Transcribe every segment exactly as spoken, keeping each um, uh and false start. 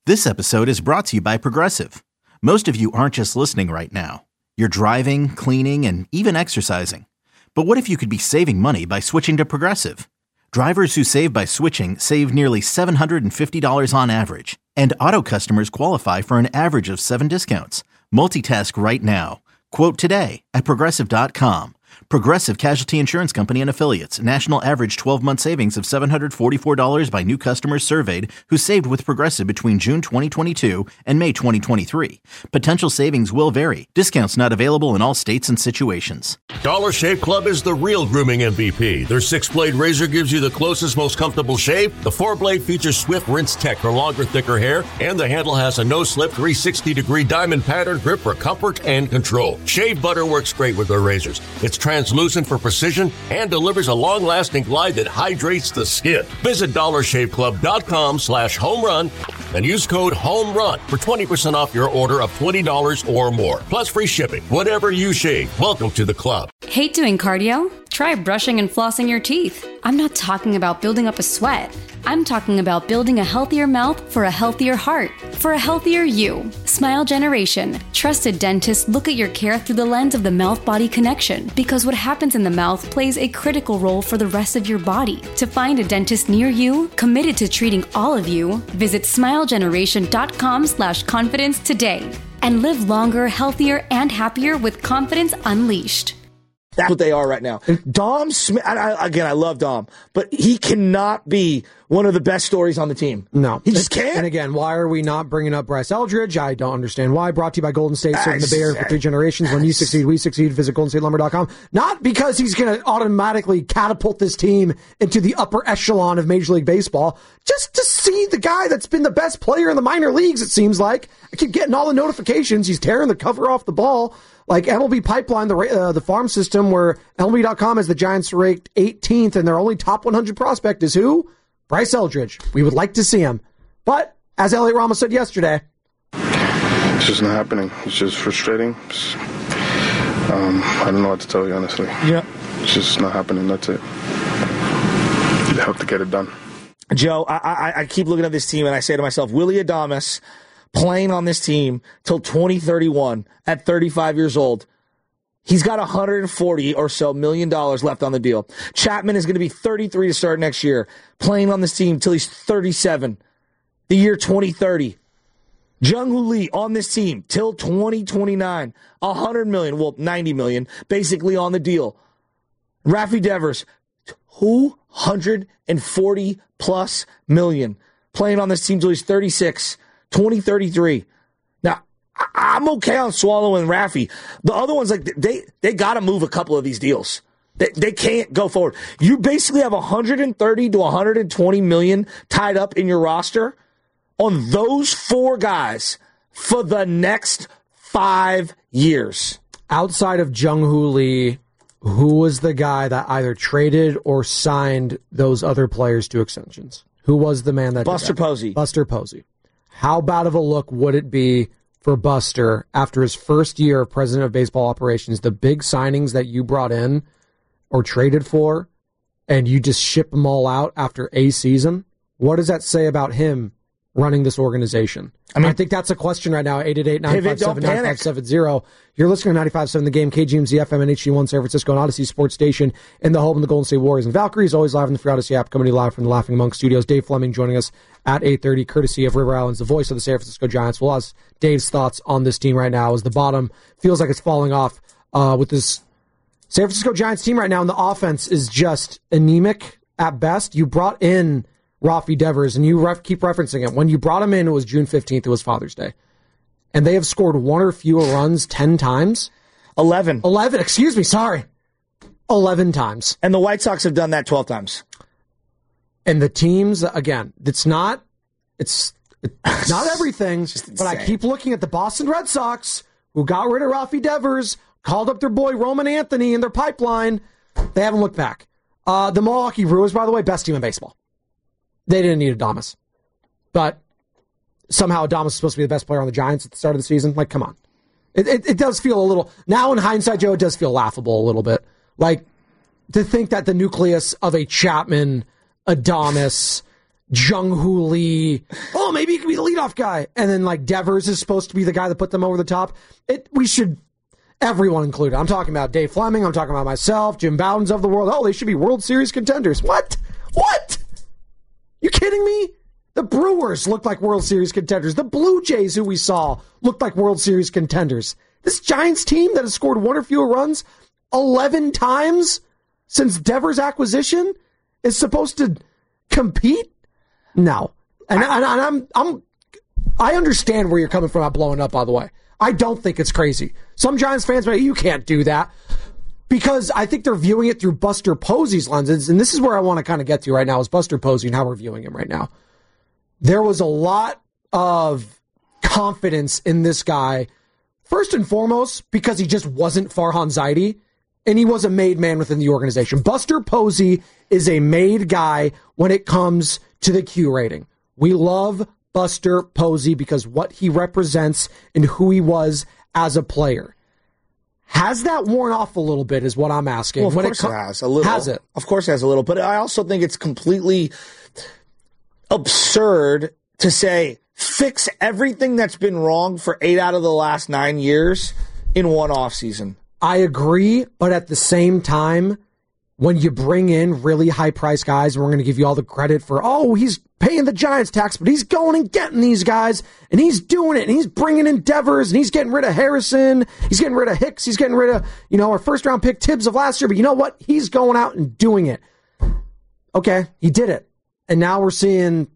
This episode is brought to you by Progressive. Most of you aren't just listening right now. You're driving, cleaning, and even exercising. But what if you could be saving money by switching to Progressive? Drivers who save by switching save nearly seven hundred fifty dollars on average. And auto customers qualify for an average of seven discounts. Multitask right now. Quote today at Progressive dot com. Progressive Casualty Insurance Company and Affiliates. National average twelve-month savings of seven hundred forty-four dollars by new customers surveyed who saved with Progressive between June twenty twenty-two and May twenty twenty-three. Potential savings will vary. Discounts not available in all states and situations. Dollar Shave Club is the real grooming M V P. Their six-blade razor gives you the closest, most comfortable shave. The four-blade features swift rinse tech for longer, thicker hair. And the handle has a no-slip three hundred sixty degree diamond pattern grip for comfort and control. Shave butter works great with their razors. It's translucent for precision and delivers a long-lasting glide that hydrates the skin. Visit dollar shave club dot com slash home run and use code HOMERUN for twenty percent off your order of twenty dollars or more. Plus free shipping. Whatever you shave, welcome to the club. Hate doing cardio? Try brushing and flossing your teeth. I'm not talking about building up a sweat. I'm talking about building a healthier mouth for a healthier heart, for a healthier you. Smile Generation. Trusted dentists look at your care through the lens of the mouth-body connection, because what happens in the mouth plays a critical role for the rest of your body. To find a dentist near you, committed to treating all of you, visit smile generation dot com slash confidence today. And live longer, healthier, and happier with confidence unleashed. That's what they are right now. Dom Smith, I, I, again, I love Dom, but he cannot be one of the best stories on the team. No. He just can't. And again, why are we not bringing up Bryce Eldridge? I don't understand why. Brought to you by Golden State, serving the Bay Area for three generations. When you succeed, we succeed. Visit golden state lumber dot com. Not because he's going to automatically catapult this team into the upper echelon of Major League Baseball, just to see the guy that's been the best player in the minor leagues, it seems like. I keep getting all the notifications. He's tearing the cover off the ball. Like M L B Pipeline, the uh, the farm system, where M L B dot com has the Giants ranked eighteenth, and their only top one hundred prospect is who? Bryce Eldridge. We would like to see him. But, as Elliot Ramos said yesterday, it's just not happening. It's just frustrating. It's, um, I don't know what to tell you, honestly. Yeah. It's just not happening. That's it. You have to get it done. Joe, I, I, I keep looking at this team, and I say to myself, Willy Adames playing on this team till twenty thirty-one at thirty-five years old. He's got one hundred forty or so million dollars left on the deal. Chapman is going to be thirty-three to start next year, playing on this team till he's thirty-seven, the year twenty thirty. Jung-Hoo Lee on this team till twenty twenty-nine, one hundred million, well, ninety million, basically on the deal. Rafi Devers, two hundred forty plus million, playing on this team till he's thirty-six, twenty thirty-three. Now, I'm okay on swallowing Rafi. The other ones, like, they they got to move a couple of these deals. They they can't go forward. You basically have one hundred thirty to one hundred twenty million tied up in your roster on those four guys for the next five years. Outside of Jung-Hoo Lee, who was the guy that either traded or signed those other players to extensions? Who was the man that Buster did that? Posey. Buster Posey. How bad of a look would it be for Buster after his first year of president of baseball operations, the big signings that you brought in or traded for, and you just ship them all out after a season? What does that say about him running this organization? I mean, I think that's a question right now. eight eight eight, nine five seven, nine five seven zero. You're listening to ninety-five point seven The Game, K G M Z F M and H D one San Francisco, and Odyssey Sports Station in the home of the Golden State Warriors and Valkyries. Always live on the free Odyssey app, coming to you live from the Laughing Monk Studios. Dave Fleming joining us at eight thirty, courtesy of River Islands, the voice of the San Francisco Giants. We'll ask Dave's thoughts on this team right now, as the bottom feels like it's falling off uh, with this San Francisco Giants team right now, and the offense is just anemic at best. You brought in Rafi Devers, and you ref- keep referencing it. When you brought him in, it was June fifteenth. It was Father's Day. And they have scored one or fewer runs ten times. eleven. eleven, excuse me, sorry. eleven times. And the White Sox have done that twelve times. And the teams, again, it's not, it's, it's not everything, but I keep looking at the Boston Red Sox, who got rid of Rafi Devers, called up their boy Roman Anthony in their pipeline. They haven't looked back. Uh, the Milwaukee Brewers, by the way, best team in baseball. They didn't need Adames. But somehow Adames is supposed to be the best player on the Giants at the start of the season. Like, come on. It, it, it does feel a little, now in hindsight, Joe, it does feel laughable a little bit. Like, to think that the nucleus of a Chapman, Adames, Jung-Hoo Lee. Oh, maybe he could be the leadoff guy. And then, like, Devers is supposed to be the guy that put them over the top. It, we should, everyone included. I'm talking about Dave Fleming. I'm talking about myself, Jim Bowden's of the world. Oh, they should be World Series contenders. What? What? You kidding me? The Brewers looked like World Series contenders. The Blue Jays, who we saw, looked like World Series contenders. This Giants team that has scored one or fewer runs eleven times since Devers' acquisition is supposed to compete? No. And, I, and I'm, I'm, I understand where you're coming from about blowing up, by the way. I don't think it's crazy. Some Giants fans say, you can't do that. Because I think they're viewing it through Buster Posey's lenses. And this is where I want to kind of get to right now is Buster Posey and how we're viewing him right now. There was a lot of confidence in this guy, first and foremost, because he just wasn't Farhan Zaidi, and he was a made man within the organization. Buster Posey is a made guy when it comes to the Q rating. We love Buster Posey because what he represents and who he was as a player. Has that worn off a little bit is what I'm asking. Well, of when course it, co- it has. A little. Has it? Of course it has a little. But I also think it's completely absurd to say fix everything that's been wrong for eight out of the last nine years in one offseason. I agree, but at the same time, when you bring in really high-priced guys, and we're going to give you all the credit for, oh, he's paying the Giants tax, but he's going and getting these guys, and he's doing it, and he's bringing in Devers, and he's getting rid of Harrison, he's getting rid of Hicks, he's getting rid of, you know, our first-round pick Tibbs of last year, but you know what? He's going out and doing it. Okay, he did it. And now we're seeing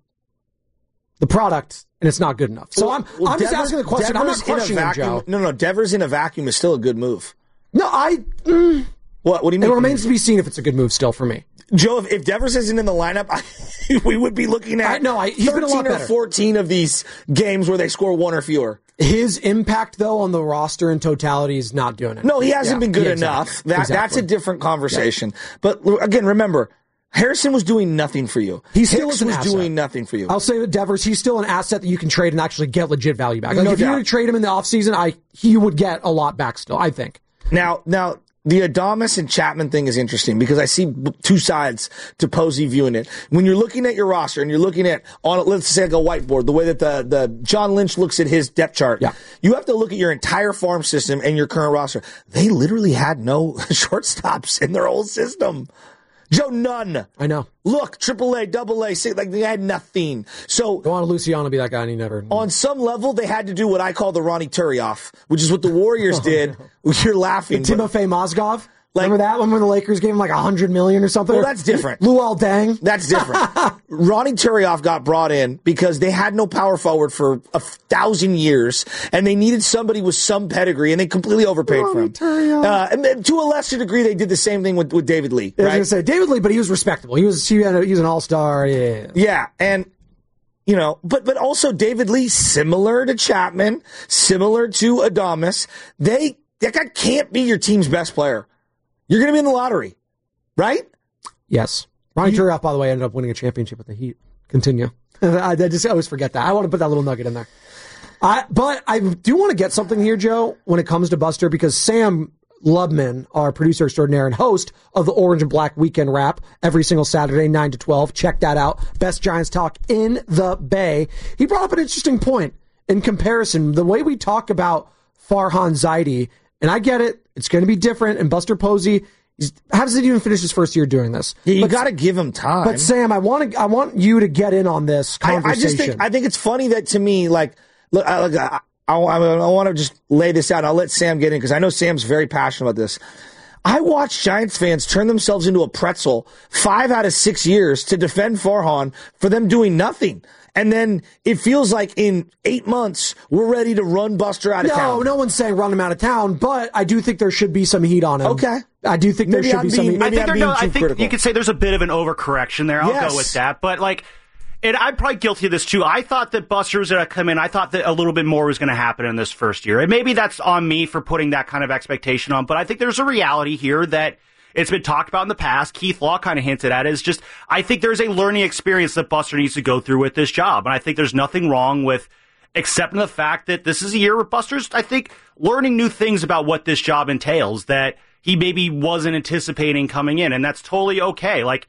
the product, and it's not good enough. So well, I'm, well, I'm Devers, just asking the question. Devers I'm not questioning him, Joe. No, no, Devers in a vacuum is still a good move. No, I... Mm, what? What do you mean? It remains to be seen if it's a good move still for me. Joe, if, if Devers isn't in the lineup, I, we would be looking at I, no, I, he's thirteen been a lot or better. fourteen of these games where they score one or fewer. His impact, though, on the roster in totality is not doing it. No, he hasn't yeah, been good yeah, enough. Exactly. That, exactly. That's a different conversation. Yeah. But again, remember, Harrison was doing nothing for you. He still Hicks is an was asset. doing nothing for you. I'll say with Devers, he's still an asset that you can trade and actually get legit value back. Like no if doubt. you were to trade him in the offseason, I he would get a lot back still, I think. Now, now the Adames and Chapman thing is interesting because I see two sides to Posey viewing it. When you're looking at your roster and you're looking at, on let's say like a whiteboard, the way that the, the John Lynch looks at his depth chart, yeah. you have to look at your entire farm system and your current roster. They literally had no shortstops in their old system. Joe, none. I know. Look, triple A, double A, like they had nothing. So go on Luciano to be that guy, and he never. On some level, they had to do what I call the Ronnie Turioff, which is what the Warriors did. No. You're laughing. Timofey Mozgov. Like, remember that one when the Lakers gave him like a hundred million or something? Well, that's different. Luol Deng. That's different. Ronnie Turioff got brought in because they had no power forward for a thousand years, and they needed somebody with some pedigree, and they completely overpaid Ronnie for him. Uh, and then to a lesser degree, they did the same thing with, with David Lee. I was right? going to say David Lee, but he was respectable. He was he, had a, he was an all-star. Yeah. Yeah, and you know, but but also David Lee, similar to Chapman, similar to Adames, they that guy can't be your team's best player. You're going to be in the lottery, right? Yes. Ronnie Turioff, by the way, ended up winning a championship with the Heat. Continue. I, I just always forget that. I want to put that little nugget in there. I, but I do want to get something here, Joe, when it comes to Buster, because Sam Lubman, our producer extraordinaire and host of the Orange and Black Weekend Wrap, every single Saturday, nine to twelve. Check that out. Best Giants talk in the Bay. He brought up an interesting point in comparison. The way we talk about Farhan Zaidi, and I get it, it's going to be different. And Buster Posey, he's, how does he even finish his first year doing this? Yeah, you got to give him time. But Sam, I want to, I want you to get in on this conversation. I, I just think, I think it's funny that to me, like, look, I, look, I, I, I want to just lay this out. And I'll let Sam get in because I know Sam's very passionate about this. I watched Giants fans turn themselves into a pretzel five out of six years to defend Farhan for them doing nothing. And then it feels like in eight months, we're ready to run Buster out of no, town. No, no one's saying run him out of town, but I do think there should be some heat on him. Okay. I do think maybe there should I'm be being, some heat. I think, I'm there, no, I think critical. you could say there's a bit of an overcorrection there. I'll yes. go with that. But, like, and I'm probably guilty of this, too. I thought that Buster was going to come in. I thought that a little bit more was going to happen in this first year. And maybe that's on me for putting that kind of expectation on. But I think there's a reality here that it's been talked about in the past. Keith Law kind of hinted at it. Is just, I think there's a learning experience that Buster needs to go through with this job. And I think there's nothing wrong with accepting the fact that this is a year where Buster's, I think, learning new things about what this job entails that he maybe wasn't anticipating coming in. And that's totally okay. Like,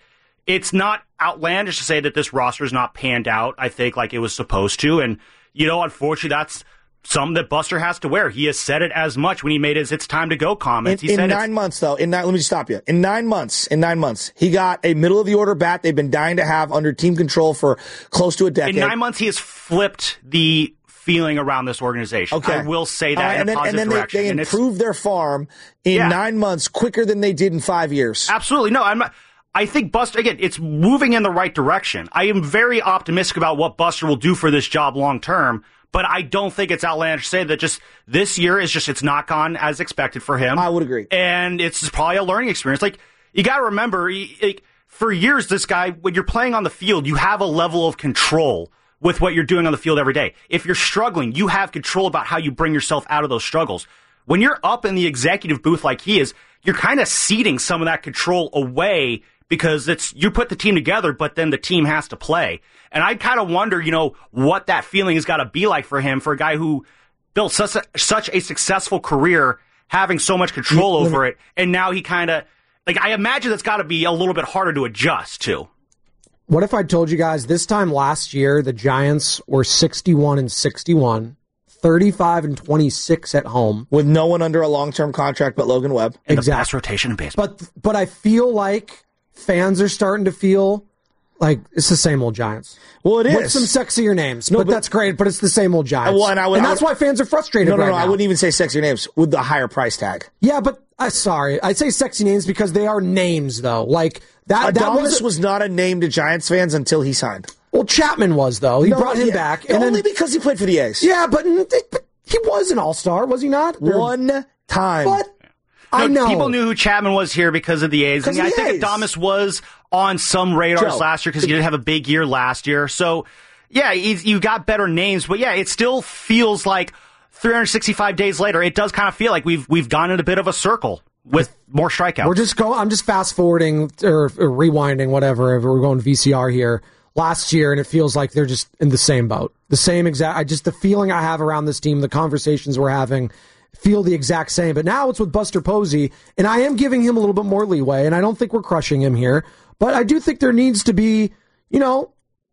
it's not outlandish to say that this roster is not panned out, I think, like it was supposed to. And, you know, unfortunately, that's something that Buster has to wear. He has said it as much when he made his "it's time to go" comments. In, he in said nine months, though, in nine, let me just stop you. In nine months, in nine months, he got a middle of the order bat they've been dying to have under team control for close to a decade. In nine months, he has flipped the feeling around this organization. Okay. I will say that right, in and a then, positive and then direction. they, they and improved their farm in yeah. nine months quicker than they did in five years. Absolutely. No, I'm not. I think Buster, again, it's moving in the right direction. I am very optimistic about what Buster will do for this job long term. But I don't think it's outlandish to say that just this year is just, it's not gone as expected for him. I would agree. And it's probably a learning experience. Like, you got to remember, he, like, for years, this guy, when you're playing on the field, you have a level of control with what you're doing on the field every day. If you're struggling, you have control about how you bring yourself out of those struggles. When you're up in the executive booth like he is, you're kind of ceding some of that control away because it's, you put the team together, but then the team has to play. And I kind of wonder, you know, what that feeling has got to be like for him, for a guy who built such a, such a successful career, having so much control over it, and now he kind of, like, I imagine that's got to be a little bit harder to adjust to. What if I told you guys this time last year the Giants were sixty-one and sixty-one, thirty-five and twenty-six at home, with no one under a long-term contract but Logan Webb. And exactly. The best rotation in baseball. But but I feel like fans are starting to feel like it's the same old Giants. Well, it is. With some sexier names, no, but, but that's great. But it's the same old Giants. Well, and, I would, and I that's would, why fans are frustrated no, no, right no, now. I wouldn't even say sexier names with the higher price tag. Yeah, but uh, sorry, I say sexy names because they are names, though. Like that. Adames that was, was not a name to Giants fans until he signed. Well, Chapman was though. He no, brought him yeah, back, and only then, because he played for the A's. Yeah, but, but he was an all-star, was he not? One time. But no, I know people knew who Chapman was here because of the A's. And of I the think A's. Adames was on some radars Joe, last year because he did have a big year last year. So, yeah, he's, you got better names, but yeah, it still feels like three hundred sixty-five days later, it does kind of feel like we've we've gone in a bit of a circle with more strikeouts. We're just going. I'm just fast forwarding or, or rewinding, whatever. If we're going V C R here last year, and it feels like they're just in the same boat, the same exact. I just the feeling I have around this team, the conversations we're having, feel the exact same. But now it's with Buster Posey, and I am giving him a little bit more leeway, and I don't think we're crushing him here. But I do think there needs to be, you know,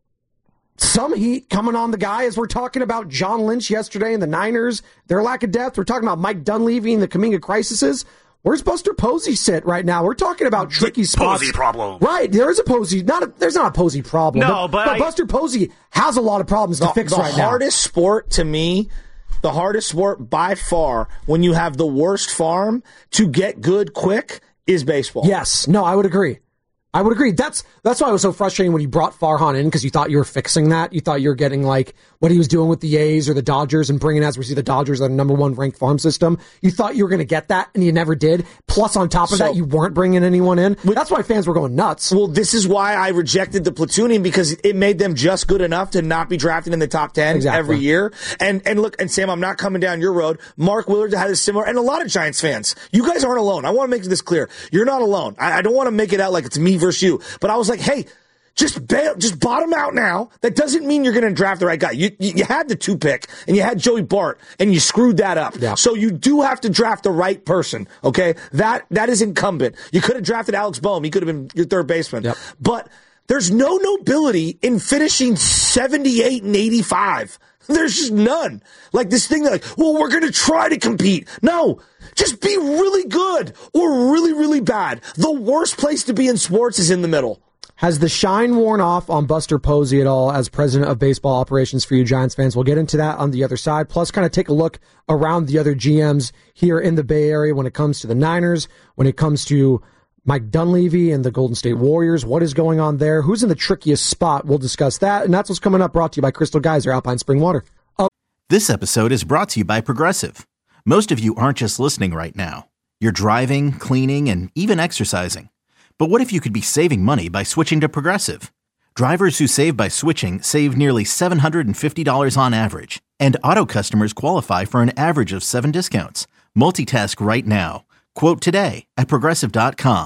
some heat coming on the guy as we're talking about John Lynch yesterday and the Niners, their lack of depth. We're talking about Mike Dunleavy and the Kuminga crises. Where's Buster Posey sit right now? We're talking about tricky spots. Posey problem. Right. There is a Posey. Not a, there's not a Posey problem. No, but, but I, Buster Posey has a lot of problems the, to fix the right now. The hardest sport to me, the hardest sport by far, when you have the worst farm to get good quick, is baseball. Yes. No, I would agree. I would agree. That's that's why it was so frustrating when you brought Farhan in, because you thought you were fixing that. You thought you were getting like what he was doing with the A's or the Dodgers and bringing, as we see the Dodgers, a number one ranked farm system. You thought you were going to get that, and you never did. Plus, on top of so, that, you weren't bringing anyone in. That's why fans were going nuts. Well, this is why I rejected the platooning, because it made them just good enough to not be drafted in the top ten exactly. every year. And and look, and Sam, I'm not coming down your road. Mark Willard had a similar, and a lot of Giants fans. You guys aren't alone. I want to make this clear. You're not alone. I, I don't want to make it out like it's me versus you, but I was like, hey, just bail, just bottom out now. That doesn't mean you're going to draft the right guy. You, you you had the two pick, and you had Joey Bart, and you screwed that up. Yeah. So you do have to draft the right person. Okay, that that is incumbent. You could have drafted Alex Boehm. He could have been your third baseman. Yep. But there's no nobility in finishing seventy-eight and eighty-five. There's just none. Like this thing that, like, well, we're going to try to compete. No, just be really good or really, really bad. The worst place to be in sports is in the middle. Has the shine worn off on Buster Posey at all as president of baseball operations for you Giants fans? We'll get into that on the other side. Plus, kind of take a look around the other G Ms here in the Bay Area when it comes to the Niners, when it comes to Mike Dunleavy and the Golden State Warriors. What is going on there? Who's in the trickiest spot? We'll discuss that. And that's what's coming up, brought to you by Crystal Geyser Alpine Spring Water. Oh. This episode is brought to you by Progressive. Most of you aren't just listening right now. You're driving, cleaning, and even exercising. But what if you could be saving money by switching to Progressive? Drivers who save by switching save nearly seven hundred fifty dollars on average. And auto customers qualify for an average of seven discounts. Multitask right now. Quote today at Progressive dot com.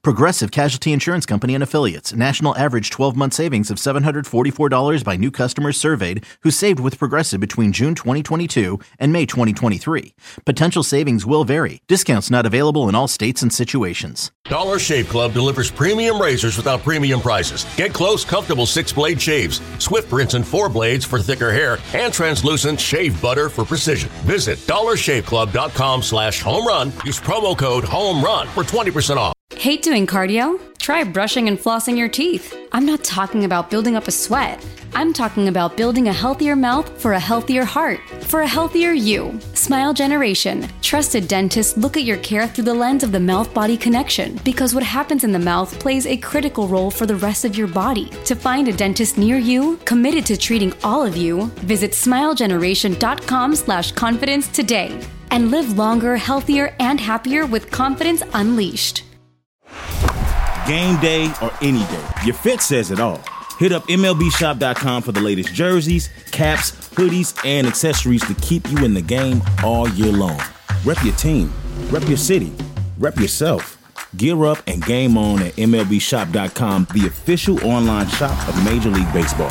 Progressive Casualty Insurance Company and Affiliates. National average twelve-month savings of seven hundred forty-four dollars by new customers surveyed who saved with Progressive between June twenty twenty-two and May twenty twenty-three. Potential savings will vary. Discounts not available in all states and situations. Dollar Shave Club delivers premium razors without premium prices. Get close, comfortable six-blade shaves, Swift rinse and four blades for thicker hair, and translucent shave butter for precision. Visit dollar shave club dot com slash home run. Use promo code HOMERUN for twenty percent off. Hate doing cardio? Try brushing and flossing your teeth. I'm not talking about building up a sweat. I'm talking about building a healthier mouth for a healthier heart, for a healthier you. Smile Generation. Trusted dentists look at your care through the lens of the mouth-body connection, because what happens in the mouth plays a critical role for the rest of your body. To find a dentist near you, committed to treating all of you, visit smile generation dot com slash confidence today. And live longer, healthier, and happier with confidence unleashed. Game day or any day, your fit says it all. Hit up M L B shop dot com for the latest jerseys, caps, hoodies, and accessories to keep you in the game all year long. Rep your team, rep your city, rep yourself. Gear up and game on at M L B shop dot com, the official online shop of Major League Baseball.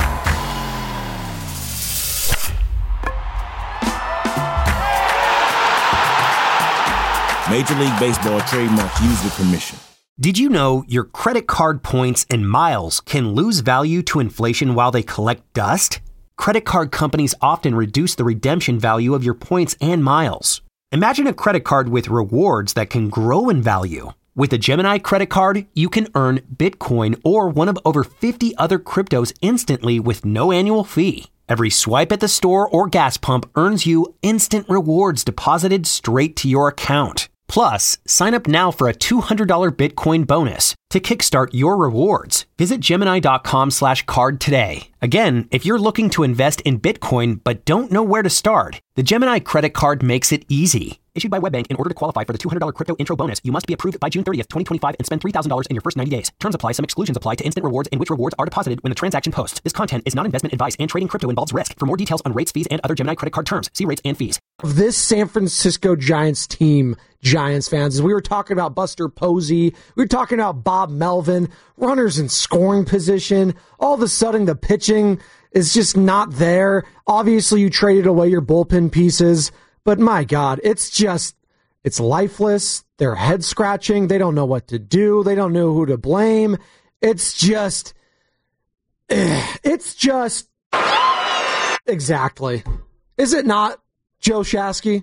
Major League Baseball trademark used with permission. Did you know your credit card points and miles can lose value to inflation while they collect dust? Credit card companies often reduce the redemption value of your points and miles. Imagine a credit card with rewards that can grow in value. With a Gemini credit card, you can earn Bitcoin or one of over fifty other cryptos instantly with no annual fee. Every swipe at the store or gas pump earns you instant rewards deposited straight to your account. Plus, sign up now for a two hundred dollars Bitcoin bonus to kickstart your rewards. Visit Gemini dot com slash card today. Again, if you're looking to invest in Bitcoin but don't know where to start, the Gemini credit card makes it easy. Issued by WebBank, in order to qualify for the two hundred dollars crypto intro bonus, you must be approved by June thirtieth, twenty twenty-five and spend three thousand dollars in your first ninety days. Terms apply. Some exclusions apply to instant rewards in which rewards are deposited when the transaction posts. This content is not investment advice, and trading crypto involves risk. For more details on rates, fees, and other Gemini credit card terms, see rates and fees. This San Francisco Giants team, Giants fans, as we were talking about Buster Posey, we were talking about Bob Melvin, runners in scoring position. All of a sudden, the pitching is just not there. Obviously, you traded away your bullpen pieces, but my God, it's just, it's lifeless. They're head scratching. They don't know what to do. They don't know who to blame. It's just, it's just, exactly. Is it not, Joe Shasky?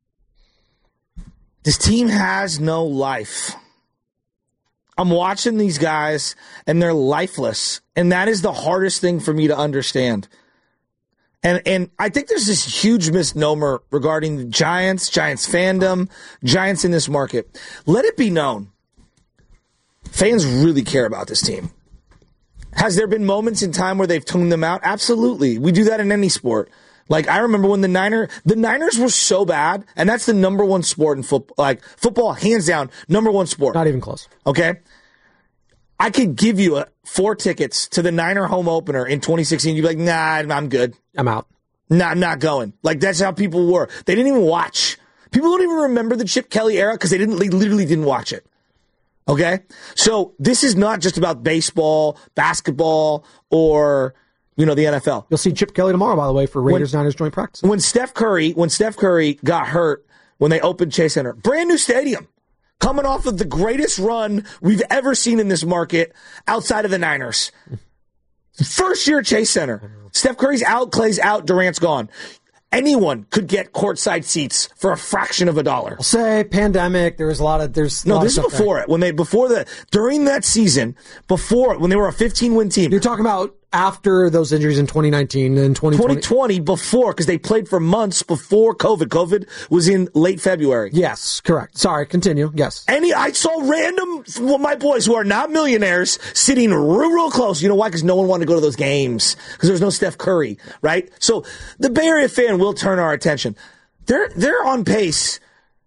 This team has no life. I'm watching these guys, and they're lifeless. And that is the hardest thing for me to understand. And and I think there's this huge misnomer regarding the Giants, Giants fandom, Giants in this market. Let it be known, fans really care about this team. Has there been moments in time where they've tuned them out? Absolutely. We do that in any sport. Like, I remember when the Niner, the Niners were so bad, and that's the number one sport in football, like football, hands down, number one sport. Not even close. Okay? I could give you a, four tickets to the Niner home opener in twenty sixteen. You'd be like, nah, I'm good. I'm out. Nah, I'm not going. Like, that's how people were. They didn't even watch. People don't even remember the Chip Kelly era because they didn't, they literally didn't watch it. Okay? So this is not just about baseball, basketball, or, you know, the N F L. You'll see Chip Kelly tomorrow, by the way, for Raiders-Niners joint practice. When Steph Curry, when Steph Curry got hurt when they opened Chase Center, brand new stadium, coming off of the greatest run we've ever seen in this market outside of the Niners. First year at Chase Center. Steph Curry's out, Clay's out, Durant's gone. Anyone could get courtside seats for a fraction of a dollar. I'll say pandemic. There was a lot of there's. No, this is before it. When they before the during that season, before when they were a fifteen win team. You're talking about after those injuries in twenty nineteen and twenty twenty. twenty twenty before, because they played for months before COVID. COVID was in late February. Yes, correct. Sorry, continue. Yes. Any I saw random well, my boys who are not millionaires sitting real, real close. You know why? Because no one wanted to go to those games because there was no Steph Curry, right? So the Bay Area fan will turn our attention. They're they're on pace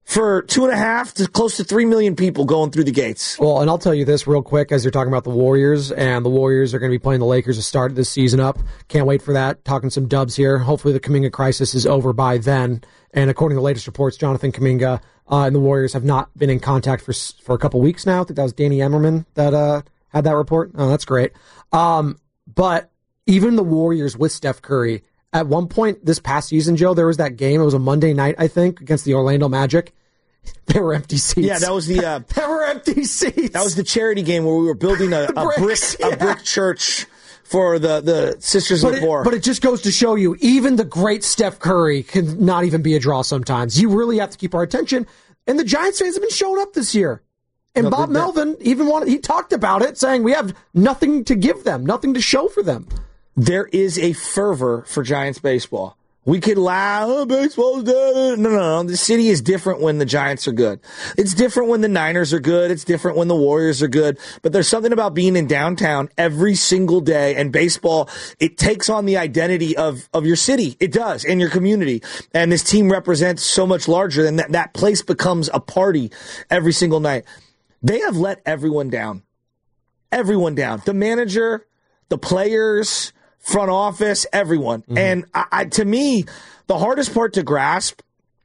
for two and a half to close to three million people going through the gates. Well, and I'll tell you this real quick as you're talking about the Warriors, and the Warriors are going to be playing the Lakers to start this season up. Can't wait for that. Talking some dubs here. Hopefully the Kuminga crisis is over by then. And according to the latest reports, Jonathan Kuminga uh, and the Warriors have not been in contact for for a couple weeks now. I think that was Danny Emmerman that uh, had that report. Oh, that's great. Um, but even the Warriors with Steph Curry, at one point this past season, Joe, there was that game. It was a Monday night, I think, against the Orlando Magic. There were empty seats. Yeah, that was the uh, there were empty seats. That was the charity game where we were building a, a brick yeah. a brick church for the, the Sisters but of the Poor. It, but it just goes to show you, even the great Steph Curry can not even be a draw sometimes. You really have to keep our attention. And the Giants fans have been showing up this year. And no, Bob Melvin even wanted, he talked about it, saying we have nothing to give them, nothing to show for them. There is a fervor for Giants baseball. We could laugh, oh, baseball's dead. No, no, no. The city is different when the Giants are good. It's different when the Niners are good. It's different when the Warriors are good. But there's something about being in downtown every single day, and baseball, it takes on the identity of, of your city. It does, and your community. And this team represents so much larger than that. That place becomes a party every single night. They have let everyone down. Everyone down. The manager, the players, front office, everyone. Mm-hmm. And I, I, to me, the hardest part to grasp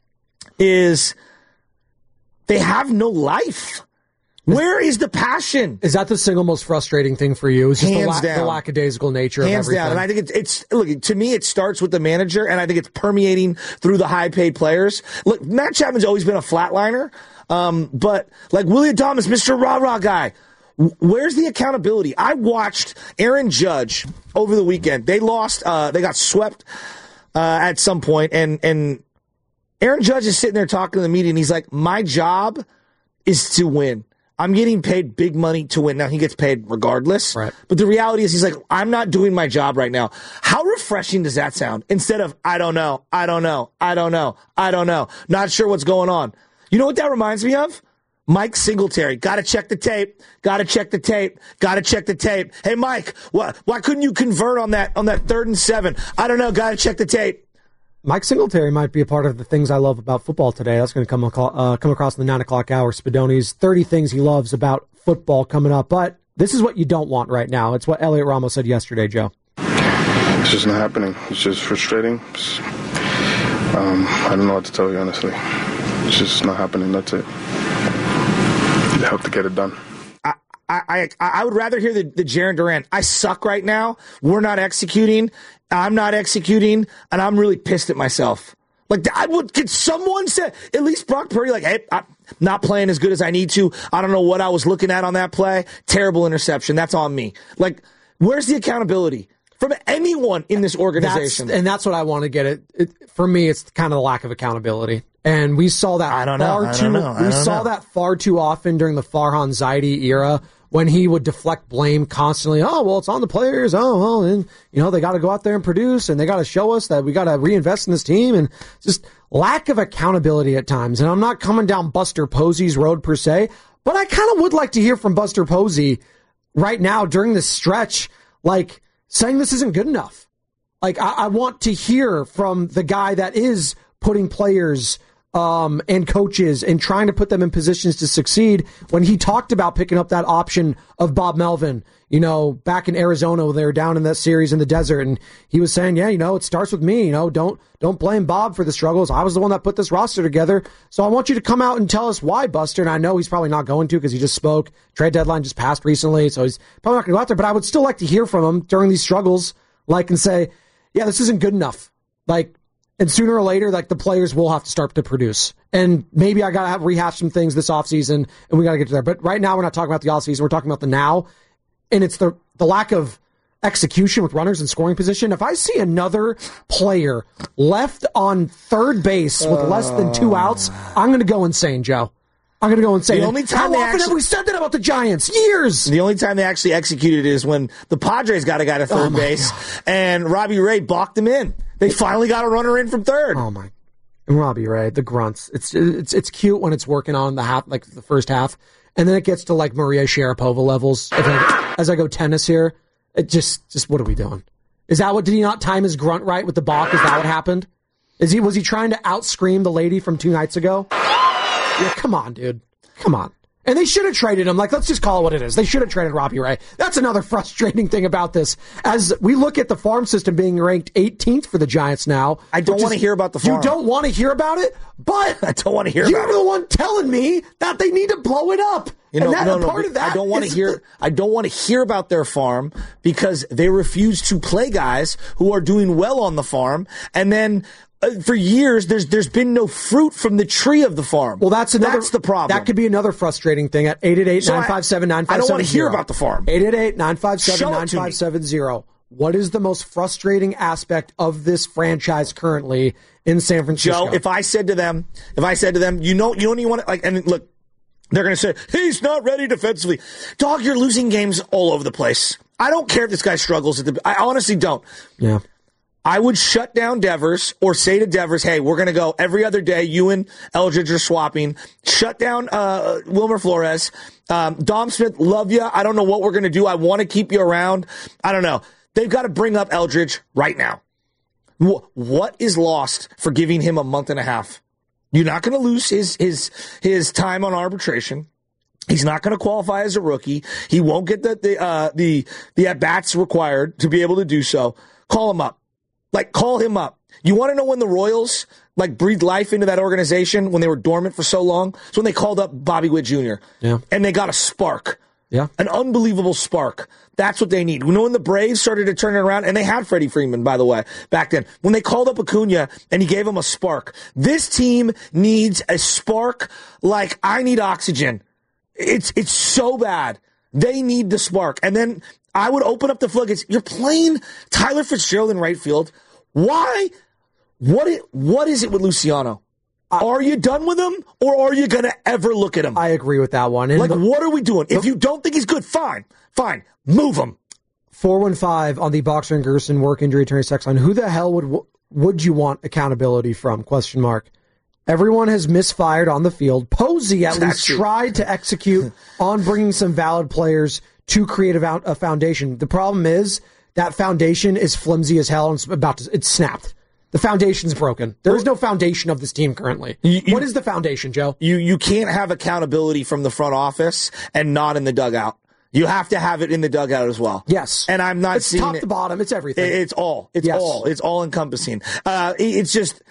is they have no life. Where is the passion? Is that the single most frustrating thing for you? Is just Hands the, la- down. the lackadaisical nature Hands of everything? down. And I think it's, it's, look, to me, it starts with the manager, and I think it's permeating through the high-paid players. Look, Matt Chapman's always been a flatliner, um, but like Willie Adames, Mister Rah-Rah guy, where's the accountability? I watched Aaron Judge over the weekend. They lost, uh, they got swept uh, at some point, and, and Aaron Judge is sitting there talking to the media, and he's like, my job is to win. I'm getting paid big money to win. Now, he gets paid regardless. Right. But the reality is, he's like, I'm not doing my job right now. How refreshing does that sound? Instead of, I don't know, I don't know, I don't know, I don't know, not sure what's going on. You know what that reminds me of? Mike Singletary. Got to check the tape. Got to check the tape. Got to check the tape. Hey, Mike, why, why couldn't you convert on that on that third and seven? I don't know. Got to check the tape. Mike Singletary might be a part of the things I love about football today. That's going to come uh, come across in the nine o'clock hour. Spadoni's thirty things he loves about football coming up. But this is what you don't want right now. It's what Elliot Ramos said yesterday, Joe. It's just not happening. It's just frustrating. It's, um, I don't know what to tell you, honestly. It's just not happening. That's it. I hope to get it done. I, I, I would rather hear the, the Jaron Durant. I suck right now. We're not executing. I'm not executing, and I'm really pissed at myself. Like, I would, could someone say, at least Brock Purdy, like, hey, I'm not playing as good as I need to. I don't know what I was looking at on that play. Terrible interception. That's on me. Like, where's the accountability from anyone in this organization? That's, and that's what I want to get at. It, for me, it's kind of the lack of accountability. And we saw that I don't know. far I too don't know. I we don't saw know. that far too often during the Farhan Zaidi era, when he would deflect blame constantly. Oh, well, it's on the players. Oh, well, and you know, they got to go out there and produce, and they got to show us that we got to reinvest in this team, and just lack of accountability at times. And I'm not coming down Buster Posey's road per se, but I kind of would like to hear from Buster Posey right now during this stretch, like saying this isn't good enough. Like, I, I want to hear from the guy that is putting players Um, and coaches and trying to put them in positions to succeed, when he talked about picking up that option of Bob Melvin, you know, back in Arizona when they were down in that series in the desert. And he was saying, yeah, you know, it starts with me, you know, don't, don't blame Bob for the struggles. I was the one that put this roster together. So I want you to come out and tell us why, Buster. And I know he's probably not going to, because he just spoke. Trade deadline just passed recently. So he's probably not going to go out there, but I would still like to hear from him during these struggles, like, and say, yeah, this isn't good enough. Like, and sooner or later, like, the players will have to start to produce. And maybe I got to have rehash some things this offseason, and we got to get to there. But right now, we're not talking about the offseason. We're talking about the now. And it's the the lack of execution with runners in scoring position. If I see another player left on third base with less than two outs, I'm going to go insane, Joe. I'm going to go insane. The only time How they often actually, have we said that about the Giants? Years. The only time they actually executed it is when the Padres got a guy to third oh base, God. and Robbie Ray balked him in. They finally got a runner in from third. Oh my! And Robbie Ray, the grunts. It's it's it's cute when it's working on the half, like the first half, and then it gets to like Maria Sharapova levels. As I, as I go tennis here, it just just what are we doing? Is that what? Did he not time his grunt right with the balk? Is that what happened? Is he was he trying to out scream the lady from two nights ago? Yeah, come on, dude. Come on. And they should have traded him. Like, let's just call it what it is. They should have traded Robbie Ray. That's another frustrating thing about this. As we look at the farm system being ranked eighteenth for the Giants now. I don't want to hear about the farm. You don't want to hear about it? But I don't want to hear you're about it. You're the one telling me that they need to blow it up. You know, and that, no, no, part of that I don't want to is hear. The, I don't want to hear about their farm because they refuse to play guys who are doing well on the farm, and then uh, for years there's there's been no fruit from the tree of the farm. Well, that's another. That's the problem. That could be another frustrating thing at eight eight eight, nine five seven, nine five seven zero. I don't want to hear about the farm. eight eight eight, nine five seven, nine five seven zero. What is the most frustrating aspect of this franchise currently in San Francisco? Joe, if I said to them, if I said to them, you know, you don't even want to, like, and look, they're going to say, he's not ready defensively. Dog, you're losing games all over the place. I don't care if this guy struggles. At the, I honestly don't. Yeah. I would shut down Devers or say to Devers, hey, we're going to go every other day. You and Eldridge are swapping. Shut down uh, Wilmer Flores. Um, Dom Smith, love you. I don't know what we're going to do. I want to keep you around. I don't know. They've got to bring up Eldridge right now. What is lost for giving him a month and a half? You're not going to lose his his his time on arbitration. He's not going to qualify as a rookie. He won't get the the uh, the the at bats required to be able to do so. Call him up, like call him up. You want to know when the Royals like breathed life into that organization when they were dormant for so long? It's when they called up Bobby Witt Junior Yeah, and they got a spark. Yeah, an unbelievable spark. That's what they need. You know, when the Braves started to turn it around, and they had Freddie Freeman, by the way, back then, when they called up Acuna and he gave him a spark. This team needs a spark like I need oxygen. It's it's so bad. They need the spark. And then I would open up the floodgates. You're playing Tyler Fitzgerald in right field. Why? What it, what is it with Luciano? Are you done with him, or are you going to ever look at him? I agree with that one. And like, the, what are we doing? If you don't think he's good, fine. Fine. Move him. four one five on the Boxer and Gerson work injury attorney text line. Who the hell would would you want accountability from? Question mark. Everyone has misfired on the field. Posey at least tried to execute on bringing some valid players to create a, a foundation. The problem is that foundation is flimsy as hell, and it's about to, it's snapped. The foundation's broken. There is no foundation of this team currently. You, you, what is the foundation, Joe? You you can't have accountability from the front office and not in the dugout. You have to have it in the dugout as well. Yes. And I'm not it's seeing top it. to bottom. It's everything. It, it's all. It's yes. all. It's all encompassing. Uh, it, it's just...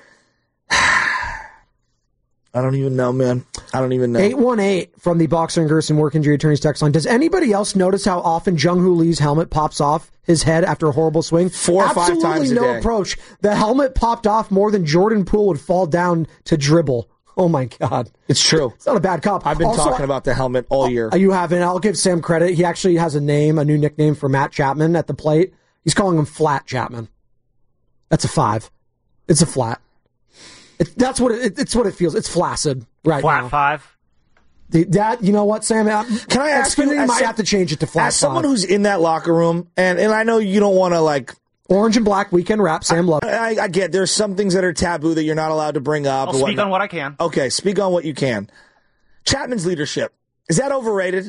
I don't even know, man. I don't even know. eight one eight from the Boxer and Gerson work injury attorneys text line. Does anybody else notice how often Jung-Hoo Lee's helmet pops off his head after a horrible swing? Four or Absolutely five times a no day. approach. The helmet popped off more than Jordan Poole would fall down to dribble. Oh, my God. It's true. It's not a bad cop. I've been also, talking about the helmet all year. You haven't. I'll give Sam credit. He actually has a name, a new nickname for Matt Chapman at the plate. He's calling him Flat Chapman. That's a five. It's a flat. It, that's what it, it's what it feels. It's flaccid right flat now. Flat five. The, that you know what, Sam? Can I ask you? You might some, have to change it to flat. As someone five. who's in that locker room, and, and I know you don't want to like orange and black weekend wrap. Sam Love. I, I get there's some things that are taboo that you're not allowed to bring up. I'll or speak whatnot. on what I can. Okay, speak on what you can. Chapman's leadership, is that overrated?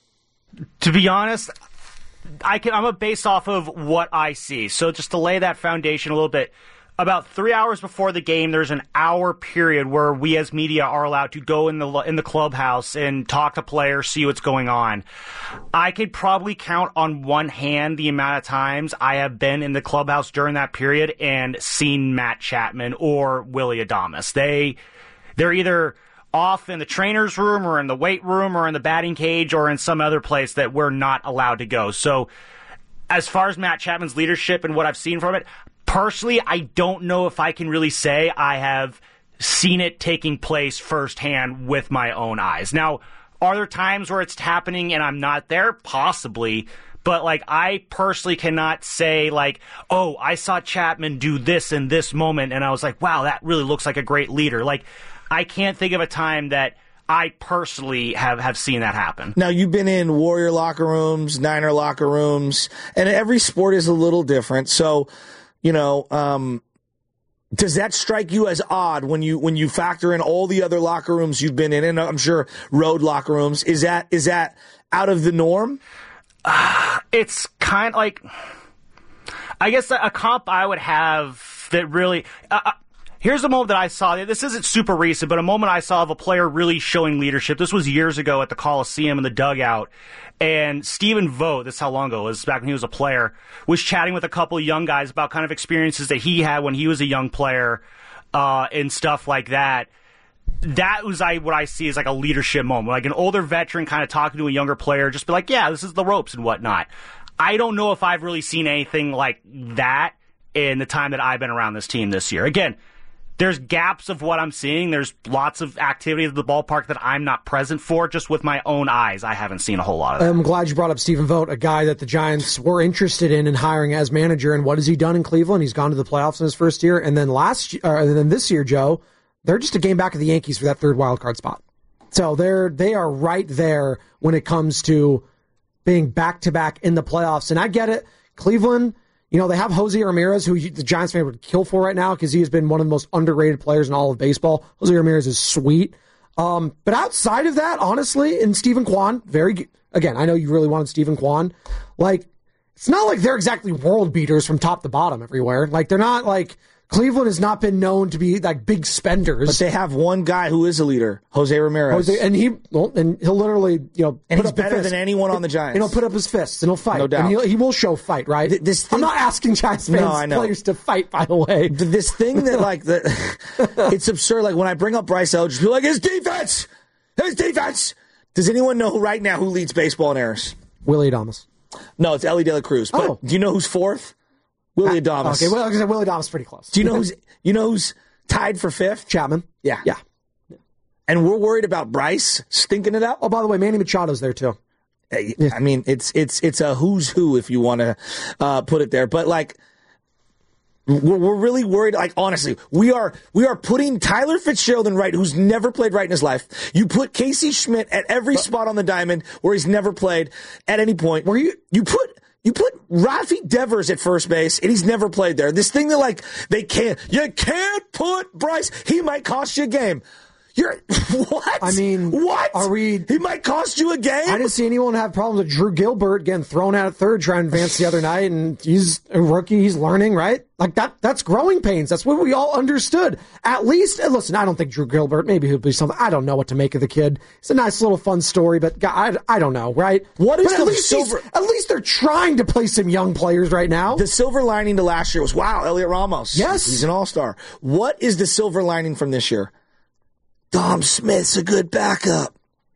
To be honest, I can. I'm a based off of what I see. So just to lay that foundation a little bit. About three hours before the game, there's an hour period where we as media are allowed to go in the in the clubhouse and talk to players, see what's going on. I could probably count on one hand the amount of times I have been in the clubhouse during that period and seen Matt Chapman or Willy Adames. They, they're either off in the trainer's room or in the weight room or in the batting cage or in some other place that we're not allowed to go. So as far as Matt Chapman's leadership and what I've seen from it, personally, I don't know if I can really say I have seen it taking place firsthand with my own eyes. Now, are there times where it's happening and I'm not there? Possibly. But, like, I personally cannot say, like, oh, I saw Chapman do this in this moment, and I was like, wow, that really looks like a great leader. Like, I can't think of a time that I personally have, have seen that happen. Now, you've been in Warrior locker rooms, Niner locker rooms, and every sport is a little different. So, you know, um, does that strike you as odd when you when you factor in all the other locker rooms you've been in, and I'm sure road locker rooms? Is that is that out of the norm? Uh, it's kind of like, I guess a comp I would have that really, uh, Here's a moment that I saw. This isn't super recent, but a moment I saw of a player really showing leadership. This was years ago at the Coliseum in the dugout. And Stephen Vogt, that's how long ago it was, back when he was a player, was chatting with a couple of young guys about kind of experiences that he had when he was a young player uh, and stuff like that. That was I what I see as like a leadership moment. Like an older veteran kind of talking to a younger player, just be like, yeah, this is the ropes and whatnot. I don't know if I've really seen anything like that in the time that I've been around this team this year. Again, there's gaps of what I'm seeing. There's lots of activity at the ballpark that I'm not present for. Just with my own eyes, I haven't seen a whole lot of that. I'm glad you brought up Stephen Vogt, a guy that the Giants were interested in and hiring as manager. And what has he done in Cleveland? He's gone to the playoffs in his first year. And then last, uh, and then this year, Joe, they're just a game back of the Yankees for that third wild card spot. So they're they are right there when it comes to being back to back in the playoffs. And I get it, Cleveland. You know, they have Jose Ramirez, who the Giants fan would kill for right now because he has been one of the most underrated players in all of baseball. Jose Ramirez is sweet. Um, but outside of that, honestly, and Stephen Kwan, very good. Again, I know you really wanted Stephen Kwan. Like, it's not like they're exactly world beaters from top to bottom everywhere. Like, they're not like... Cleveland has not been known to be like big spenders, but they have one guy who is a leader, Jose Ramirez, Jose, and he well, and he'll literally, you know, and put he's up better than anyone on the Giants. And he'll put up his fists and he'll fight, no doubt. And he'll, he will show fight, right? Th- this thing, I'm not asking Giants fans, no, I know. players to fight. By the way, this thing that like that, it's absurd. Like when I bring up Bryce Elder, people are like his defense, his defense. Does anyone know who right now who leads baseball in errors? Willie Adames. No, it's Ellie De La Cruz. But oh. do you know who's fourth? Willie Adames. Okay, well, because Willie Adames is pretty close. Do you know who's you know who's tied for fifth? Chapman. Yeah, yeah. And we're worried about Bryce stinking it out. Oh, by the way, Manny Machado's there too. I, I mean, it's it's it's a who's who if you want to uh, put it there. But like, we're, we're really worried. Like honestly, we are we are putting Tyler Fitzgerald in right, who's never played right in his life. You put Casey Schmidt at every but, spot on the diamond where he's never played at any point. Where you you put. You put Rafi Devers at first base, and he's never played there. This thing that, like, they can't, you can't put Bryce, he might cost you a game. You're, what? I mean, what? Are we? He might cost you a game? I didn't see anyone have problems with Drew Gilbert getting thrown out at third trying to advance the other night, and he's a rookie, he's learning, right? Like, that. that's growing pains. That's what we all understood. At least, listen, I don't think Drew Gilbert, maybe he'll be something, I don't know what to make of the kid. It's a nice little fun story, but I, I don't know, right? What is but the at least silver? At least they're trying to play some young players right now. The silver lining to last year was, wow, Elliot Ramos. Yes. He's an all-star. What is the silver lining from this year? Dom Smith's a good backup.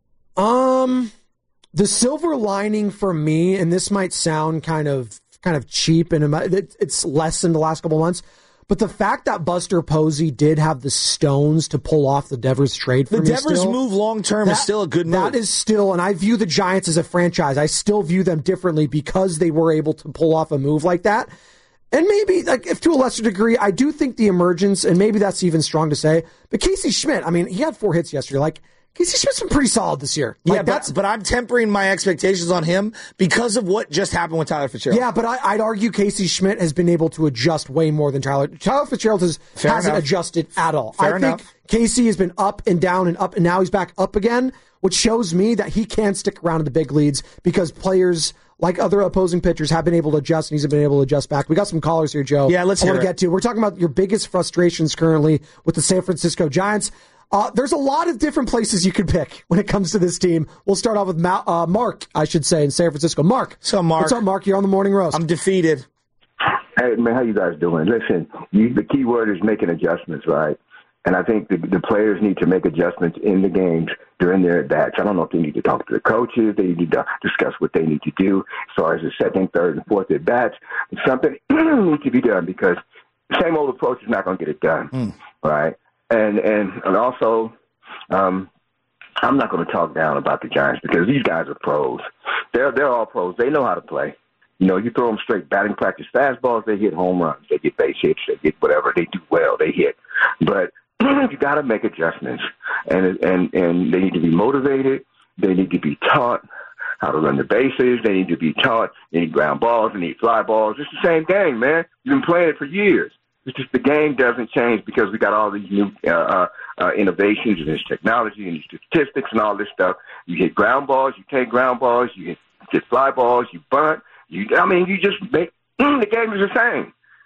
Um, the silver lining for me, and this might sound kind of kind of cheap, and it's less in the last couple months, but the fact that Buster Posey did have the stones to pull off the Devers trade for the me Devers still, move long term is still a good move. That is still, and I view the Giants as a franchise. I still view them differently because they were able to pull off a move like that. And maybe, like, if to a lesser degree, I do think the emergence, and maybe that's even strong to say, but Casey Schmidt, I mean, he had four hits yesterday. Like, Casey Schmidt's been pretty solid this year. Like, yeah, but, but I'm tempering my expectations on him because of what just happened with Tyler Fitzgerald. Yeah, but I, I'd argue Casey Schmidt has been able to adjust way more than Tyler. Tyler Fitzgerald has, hasn't enough. adjusted at all. Fair I enough. think Casey has been up and down and up, and now he's back up again, which shows me that he can stick around in the big leads because players like other opposing pitchers have been able to adjust, and he's been able to adjust back. We got some callers here, Joe. Yeah, let's I hear want to it. get to. We're talking about your biggest frustrations currently with the San Francisco Giants. Uh, there's a lot of different places you could pick when it comes to this team. We'll start off with Ma- uh, Mark, I should say, in San Francisco. Mark. What's up, Mark? What's up, Mark? You're on the Morning Roast. I'm defeated. Hey, man, how you guys doing? Listen, you, the key word is making adjustments, right? And I think the, the players need to make adjustments in the games during their at-bats. I don't know if they need to talk to the coaches. They need to discuss what they need to do as far as the second, third, and fourth at-bats. Something needs to be done because the same old approach is not going to get it done, mm. right? And, and and also, um, I'm not going to talk down about the Giants because these guys are pros. They're they're all pros. They know how to play. You know, you throw them straight batting practice fastballs, they hit home runs, they get base hits, they get whatever. They do well, they hit. But you got to make adjustments, and and and they need to be motivated. They need to be taught how to run the bases. They need to be taught they need ground balls, they need fly balls. It's the same game, man. You've been playing it for years. It's just the game doesn't change because we got all these new uh, uh, uh, innovations and this technology and these statistics and all this stuff. You hit ground balls, you take ground balls, you hit, get fly balls, you bunt. You, I mean, you just make the game is the same.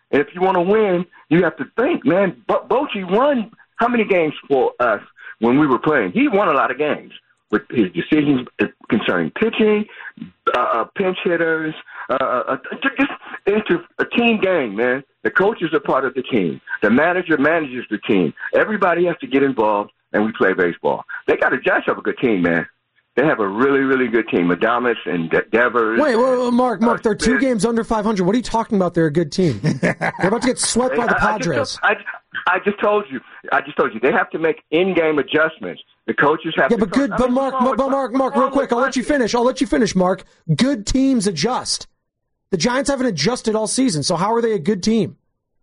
And if you want to win, you have to think, man. Bo- Bochy won how many games for us when we were playing? He won a lot of games with his decisions concerning pitching, uh, pinch hitters. Uh, just it's a team game, man. The coaches are part of the team. The manager manages the team. Everybody has to get involved, and we play baseball. They got a Josh have a good team, man. They have a really, really good team. Adames and De- Devers. Wait, wait, wait, Mark, Mark, they're two games under five hundred. What are you talking about? They're a good team. They're about to get swept by the Padres. I, I, just, I, I just told you. I just told you. They have to make in-game adjustments. The coaches have yeah, to. Yeah, but good. But Mark, Mark, Mark, Mark, real quick. I'll let you finish. I'll let you finish, Mark. Good teams adjust. The Giants haven't adjusted all season, so how are they a good team?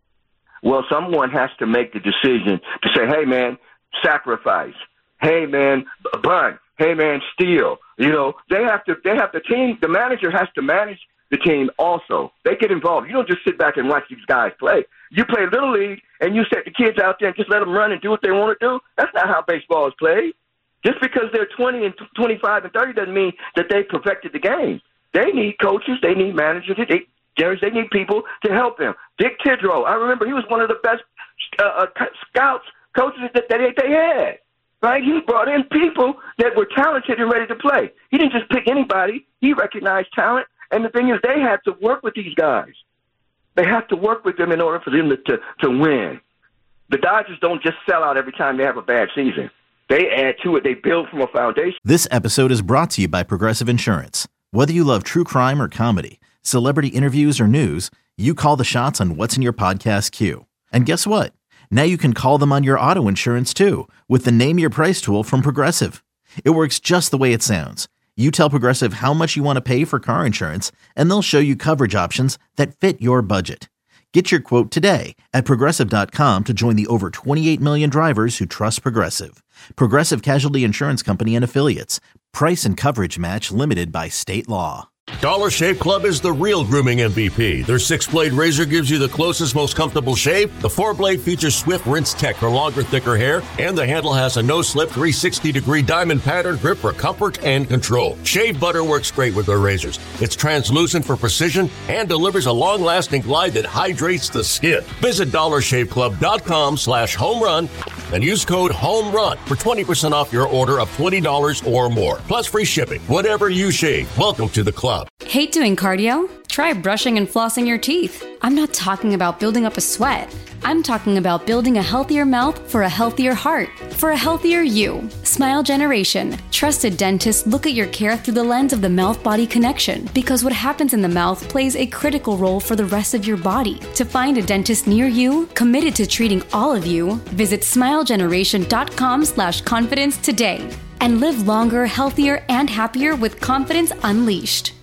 Well, someone has to make the decision to say, hey, man, sacrifice. Hey, man, bunt. Hey, man, steal. You know, they have to, they have the team, the manager has to manage the team also. They get involved. You don't just sit back and watch these guys play. You play Little League, and you set the kids out there and just let them run and do what they want to do. That's not how baseball is played. Just because they're twenty and twenty-five and thirty doesn't mean that they perfected the game. They need coaches. They need managers. They, they need people to help them. Dick Tidrow, I remember he was one of the best uh, uh, scouts, coaches that, that they had. Right? He brought in people that were talented and ready to play. He didn't just pick anybody. He recognized talent. And the thing is, they have to work with these guys. They have to work with them in order for them to, to, to win. The Dodgers don't just sell out every time they have a bad season. They add to it. They build from a foundation. This episode is brought to you by Progressive Insurance. Whether you love true crime or comedy, celebrity interviews or news, you call the shots on what's in your podcast queue. And guess what? Now you can call them on your auto insurance too with the Name Your Price tool from Progressive. It works just the way it sounds. You tell Progressive how much you want to pay for car insurance, and they'll show you coverage options that fit your budget. Get your quote today at Progressive dot com to join the over twenty-eight million drivers who trust Progressive. Progressive Casualty Insurance Company and Affiliates. Price and coverage match limited by state law. Dollar Shave Club is the real grooming M V P. Their six-blade razor gives you the closest, most comfortable shave. The four-blade features Swift Rinse Tech for longer, thicker hair, and the handle has a no-slip three sixty degree diamond pattern grip for comfort and control. Shave butter works great with their razors. It's translucent for precision and delivers a long-lasting glide that hydrates the skin. Visit dollar shave club dot com slash home run and use code HOMERUN for twenty percent off your order of twenty dollars or more, plus free shipping. Whatever you shave, welcome to the club. Hate doing cardio? Try brushing and flossing your teeth. I'm not talking about building up a sweat. I'm talking about building a healthier mouth for a healthier heart, for a healthier you. Smile Generation. Trusted dentists look at your care through the lens of the mouth-body connection, because what happens in the mouth plays a critical role for the rest of your body. To find a dentist near you, committed to treating all of you, visit smile generation dot com slash confidence today and live longer, healthier, and happier with confidence unleashed.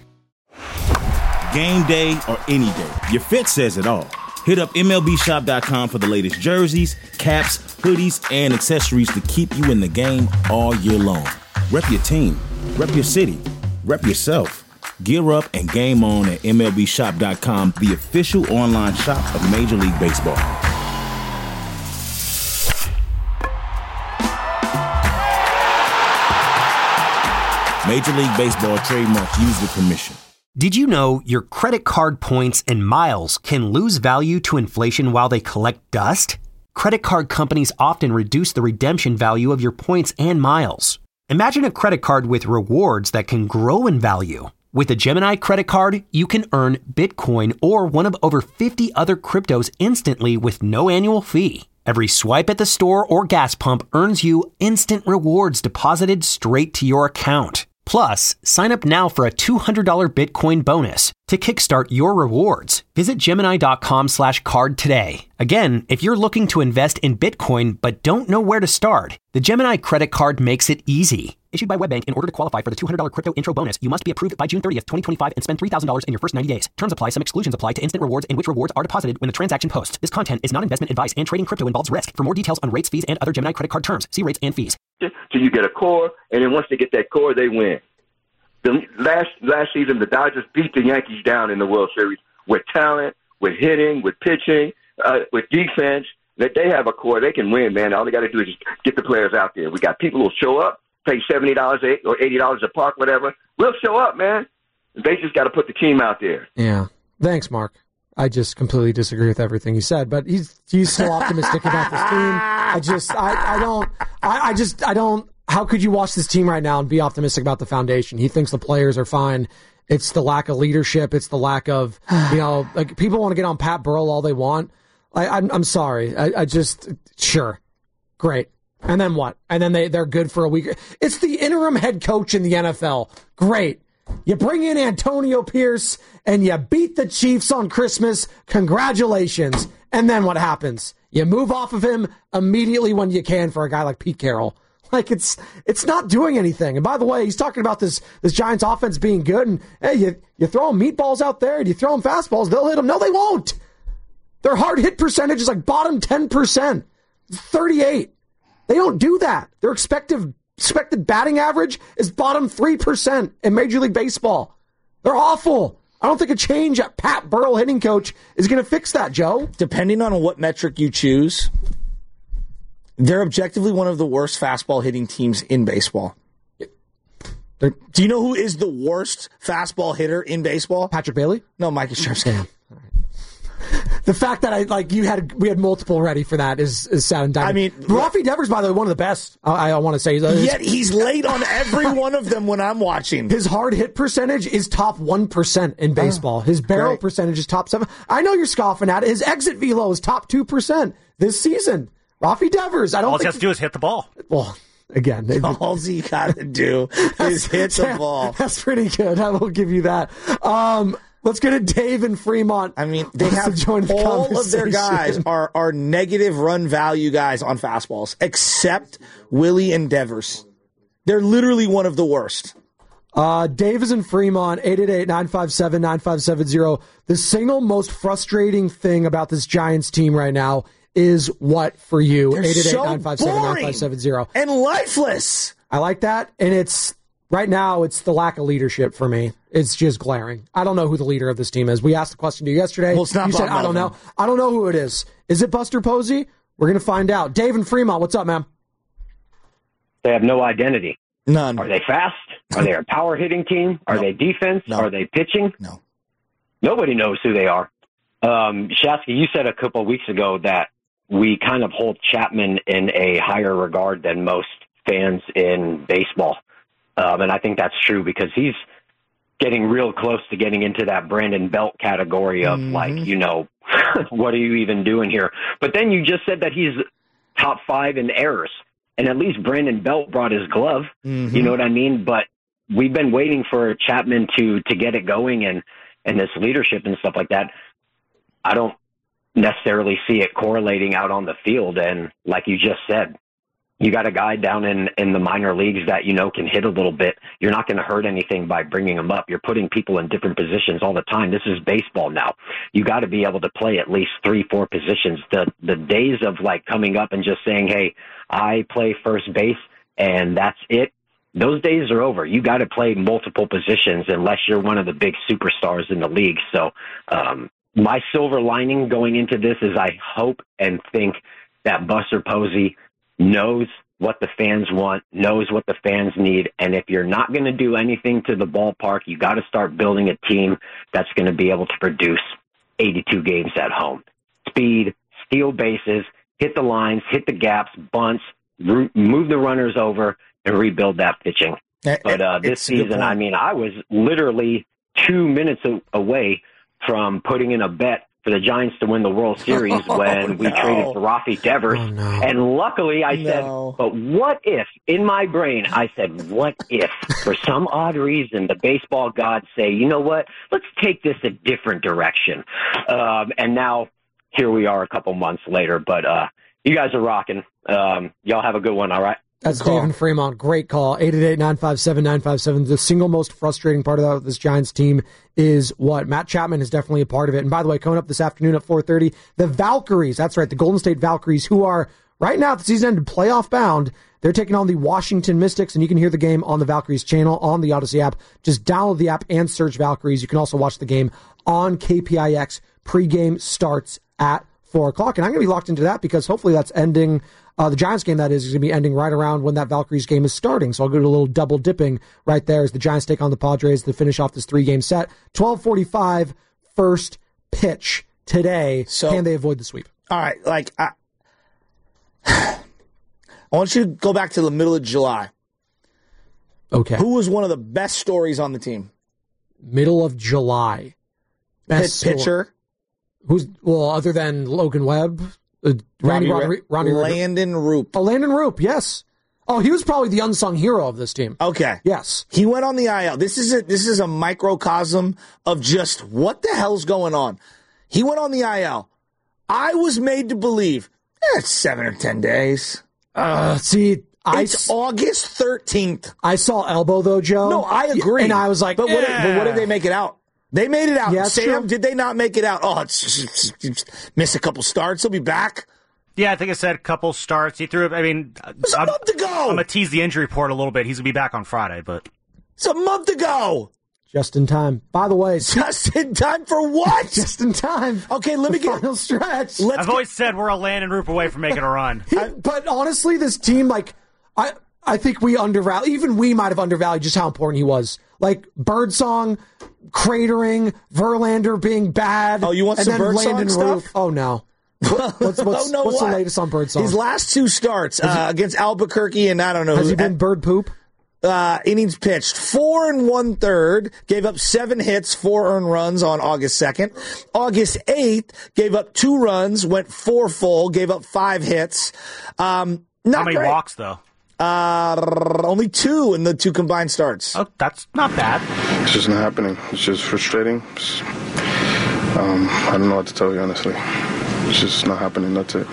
Game day or any day, your fit says it all. Hit up M L B shop dot com for the latest jerseys, caps, hoodies, and accessories to keep you in the game all year long. Rep your team, rep your city, rep yourself. Gear up and game on at M L B shop dot com, the official online shop of Major League Baseball. Major League Baseball trademarks used with permission. Did you know your credit card points and miles can lose value to inflation while they collect dust? Credit card companies often reduce the redemption value of your points and miles. Imagine a credit card with rewards that can grow in value. With a Gemini credit card, you can earn Bitcoin or one of over fifty other cryptos instantly with no annual fee. Every swipe at the store or gas pump earns you instant rewards deposited straight to your account. Plus, sign up now for a two hundred dollars Bitcoin bonus. To kickstart your rewards, visit Gemini dot com slash card today. Again, if you're looking to invest in Bitcoin but don't know where to start, the Gemini credit card makes it easy. Issued by WebBank, in order to qualify for the two hundred dollars crypto intro bonus, you must be approved by June thirtieth, twenty twenty-five and spend three thousand dollars in your first ninety days. Terms apply. Some exclusions apply to instant rewards in which rewards are deposited when the transaction posts. This content is not investment advice, and trading crypto involves risk. For more details on rates, fees, and other Gemini credit card terms, see rates and fees. So you get a core, and then once they get that core, they win. The last last season, the Dodgers beat the Yankees down in the World Series with talent, with hitting, with pitching, uh, with defense. That they have a core, they can win, man. All they got to do is just get the players out there. We got people who'll show up, pay seventy dollars or eighty dollars a park, whatever. We'll show up, man. They just got to put the team out there. Yeah. Thanks, Mark. I just completely disagree with everything he said, but he's he's still optimistic about this team. I just, I, I don't, I, I just, I don't, how could you watch this team right now and be optimistic about the foundation? He thinks the players are fine. It's the lack of leadership. It's the lack of, you know, like people want to get on Pat Burrell all they want. I, I'm, I'm sorry. I, I just, sure. Great. And then what? And then they, they're good for a week. It's the interim head coach in the N F L. Great. You bring in Antonio Pierce and you beat the Chiefs on Christmas. Congratulations. And then what happens? You move off of him immediately when you can for a guy like Pete Carroll. Like it's it's not doing anything. And by the way, he's talking about this this Giants offense being good. And hey, you you throw them meatballs out there and you throw them fastballs, they'll hit them. No, they won't. Their hard hit percentage is like bottom ten percent. thirty-eight. They don't do that. Their expected expected batting average is bottom three percent in Major League Baseball. They're awful. I don't think a change at Pat Burrell hitting coach is going to fix that, Joe. Depending on what metric you choose, they're objectively one of the worst fastball hitting teams in baseball. They're, do you know who is the worst fastball hitter in baseball? Patrick Bailey? No, Mike Yastrzemski. The fact that I like you had we had multiple ready for that is is sad and dying. I mean, Rafi Devers, by the way, one of the best. I, I want to say. Yet he's late on every one of them when I'm watching. His hard hit percentage is top one percent in baseball. His barrel great. percentage is top seven. I know you're scoffing at it. His exit velo is top two percent this season. Rafi Devers. I don't. All think he has to do is hit the ball. Well, again, they, all he got to do is hit the ball. That's pretty good. I will give you that. Um, Let's go to Dave in Fremont. I mean, they have the all of their guys are, are negative run value guys on fastballs, except Willie and Devers. They're literally one of the worst. Uh, Dave is in Fremont, eight eight eight, nine five seven, nine five seven zero. The single most frustrating thing about this Giants team right now is what for you? They're eight eight eight, so nine five seven, nine five seven zero. And lifeless. I like that, and it's... Right now, it's the lack of leadership for me. It's just glaring. I don't know who the leader of this team is. We asked the question to you yesterday. Well, it's not you Bob said, I don't know. I don't know who it is. Is it Buster Posey? We're going to find out. Dave in Fremont, what's up, man? They have no identity. None. Are they fast? Are they a power hitting team? Are no. they defense? No. Are they pitching? No. Nobody knows who they are. Um, Shasky, you said a couple of weeks ago that we kind of hold Chapman in a higher regard than most fans in baseball. Um, and I think that's true because he's getting real close to getting into that Brandon Belt category of mm-hmm. like, you know, what are you even doing here? But then you just said that he's top five in errors. And at least Brandon Belt brought his glove. Mm-hmm. You know what I mean? But we've been waiting for Chapman to, to get it going and, and this leadership and stuff like that. I don't necessarily see it correlating out on the field. And like you just said, you got a guy down in, in the minor leagues that, you know, can hit a little bit. You're not going to hurt anything by bringing him up. You're putting people in different positions all the time. This is baseball now. You got to be able to play at least three, four positions. The the days of like coming up and just saying, hey, I play first base and that's it. Those days are over. You got to play multiple positions unless you're one of the big superstars in the league. So um, my silver lining going into this is I hope and think that Buster Posey knows what the fans want, knows what the fans need. And if you're not going to do anything to the ballpark, you got to start building a team that's going to be able to produce eighty-two games at home. Speed, steal bases, hit the lines, hit the gaps, bunts, re- move the runners over, and rebuild that pitching. But uh, this season, I mean, I was literally two minutes away from putting in a bet for the Giants to win the World Series oh, when we no. traded for Rafi Devers. Oh, no. And luckily I no. said, but what if, in my brain, I said, what if, for some odd reason, the baseball gods say, you know what, let's take this a different direction. Um, and now here we are a couple months later. But uh, you guys are rocking. Um, y'all have a good one, all right? That's Dave in Fremont. Great call. eight eight eight, nine five seven, nine five seven. The single most frustrating part of this Giants team is what? Matt Chapman is definitely a part of it. And by the way, coming up this afternoon at four thirty, the Valkyries, that's right, the Golden State Valkyries, who are right now at the season ended playoff bound. They're taking on the Washington Mystics, and you can hear the game on the Valkyries channel on the Odyssey app. Just download the app and search Valkyries. You can also watch the game on K P I X. Pre-game starts at four o'clock. And I'm going to be locked into that because hopefully that's ending... Uh, the Giants game, that is, is going to be ending right around when that Valkyries game is starting. So I'll go to a little double dipping right there as the Giants take on the Padres to finish off this three-game set. twelve forty-five, first pitch. today. So, can they avoid the sweep? All right, like I, I want you to go back to the middle of July. Okay. Who was one of the best stories on the team? Middle of July. Best Pit, pitcher. Story. Who's well, other than Logan Webb, uh, Randy Robbie, Rodri- Landon Roop. Oh, Landon Roop. Yes. Oh, he was probably the unsung hero of this team. Okay. Yes. He went on the I L. This is a, this is a microcosm of just what the hell's going on. He went on the I L. I was made to believe eh, it's seven or ten days. Uh, see, I it's August thirteenth. I saw elbow though, Joe. No, I agree. And I was like, but what, eh. did, but what did they make it out? They made it out. Yeah, Sam, true. did they not make it out? Oh, it's, it's, it's, miss a couple starts. He'll be back. Yeah, I think I said a couple starts. He threw it. I mean, it's a I'm, month ago. I'm going to tease the injury report a little bit. He's going to be back on Friday, but. It's a month ago. Just in time. By the way, just in time for what? Just in time. Okay, let me the get final stretch. Let's I've get, always said we're a Landon Roop away from making a run. I, but honestly, this team, like, I I think we undervalue. Even we might have undervalued just how important he was. Like Birdsong, cratering, Verlander being bad. Oh, you want and some then Birdsong Landon stuff? Roop. Oh no. What, what's what's, oh, no, what's what? the latest on Birdsong? His last two starts uh, he, against Albuquerque and I don't know. Has who, he been at, bird poop? Uh, innings pitched four and one third, gave up seven hits, four earned runs on August second. August eighth, gave up two runs, went four full, gave up five hits. Um, not How many great. walks though? Uh, only two in the two combined starts. Oh, that's not bad. It's just not happening. It's just frustrating. It's, um, I don't know what to tell you, honestly. It's just not happening. That's it.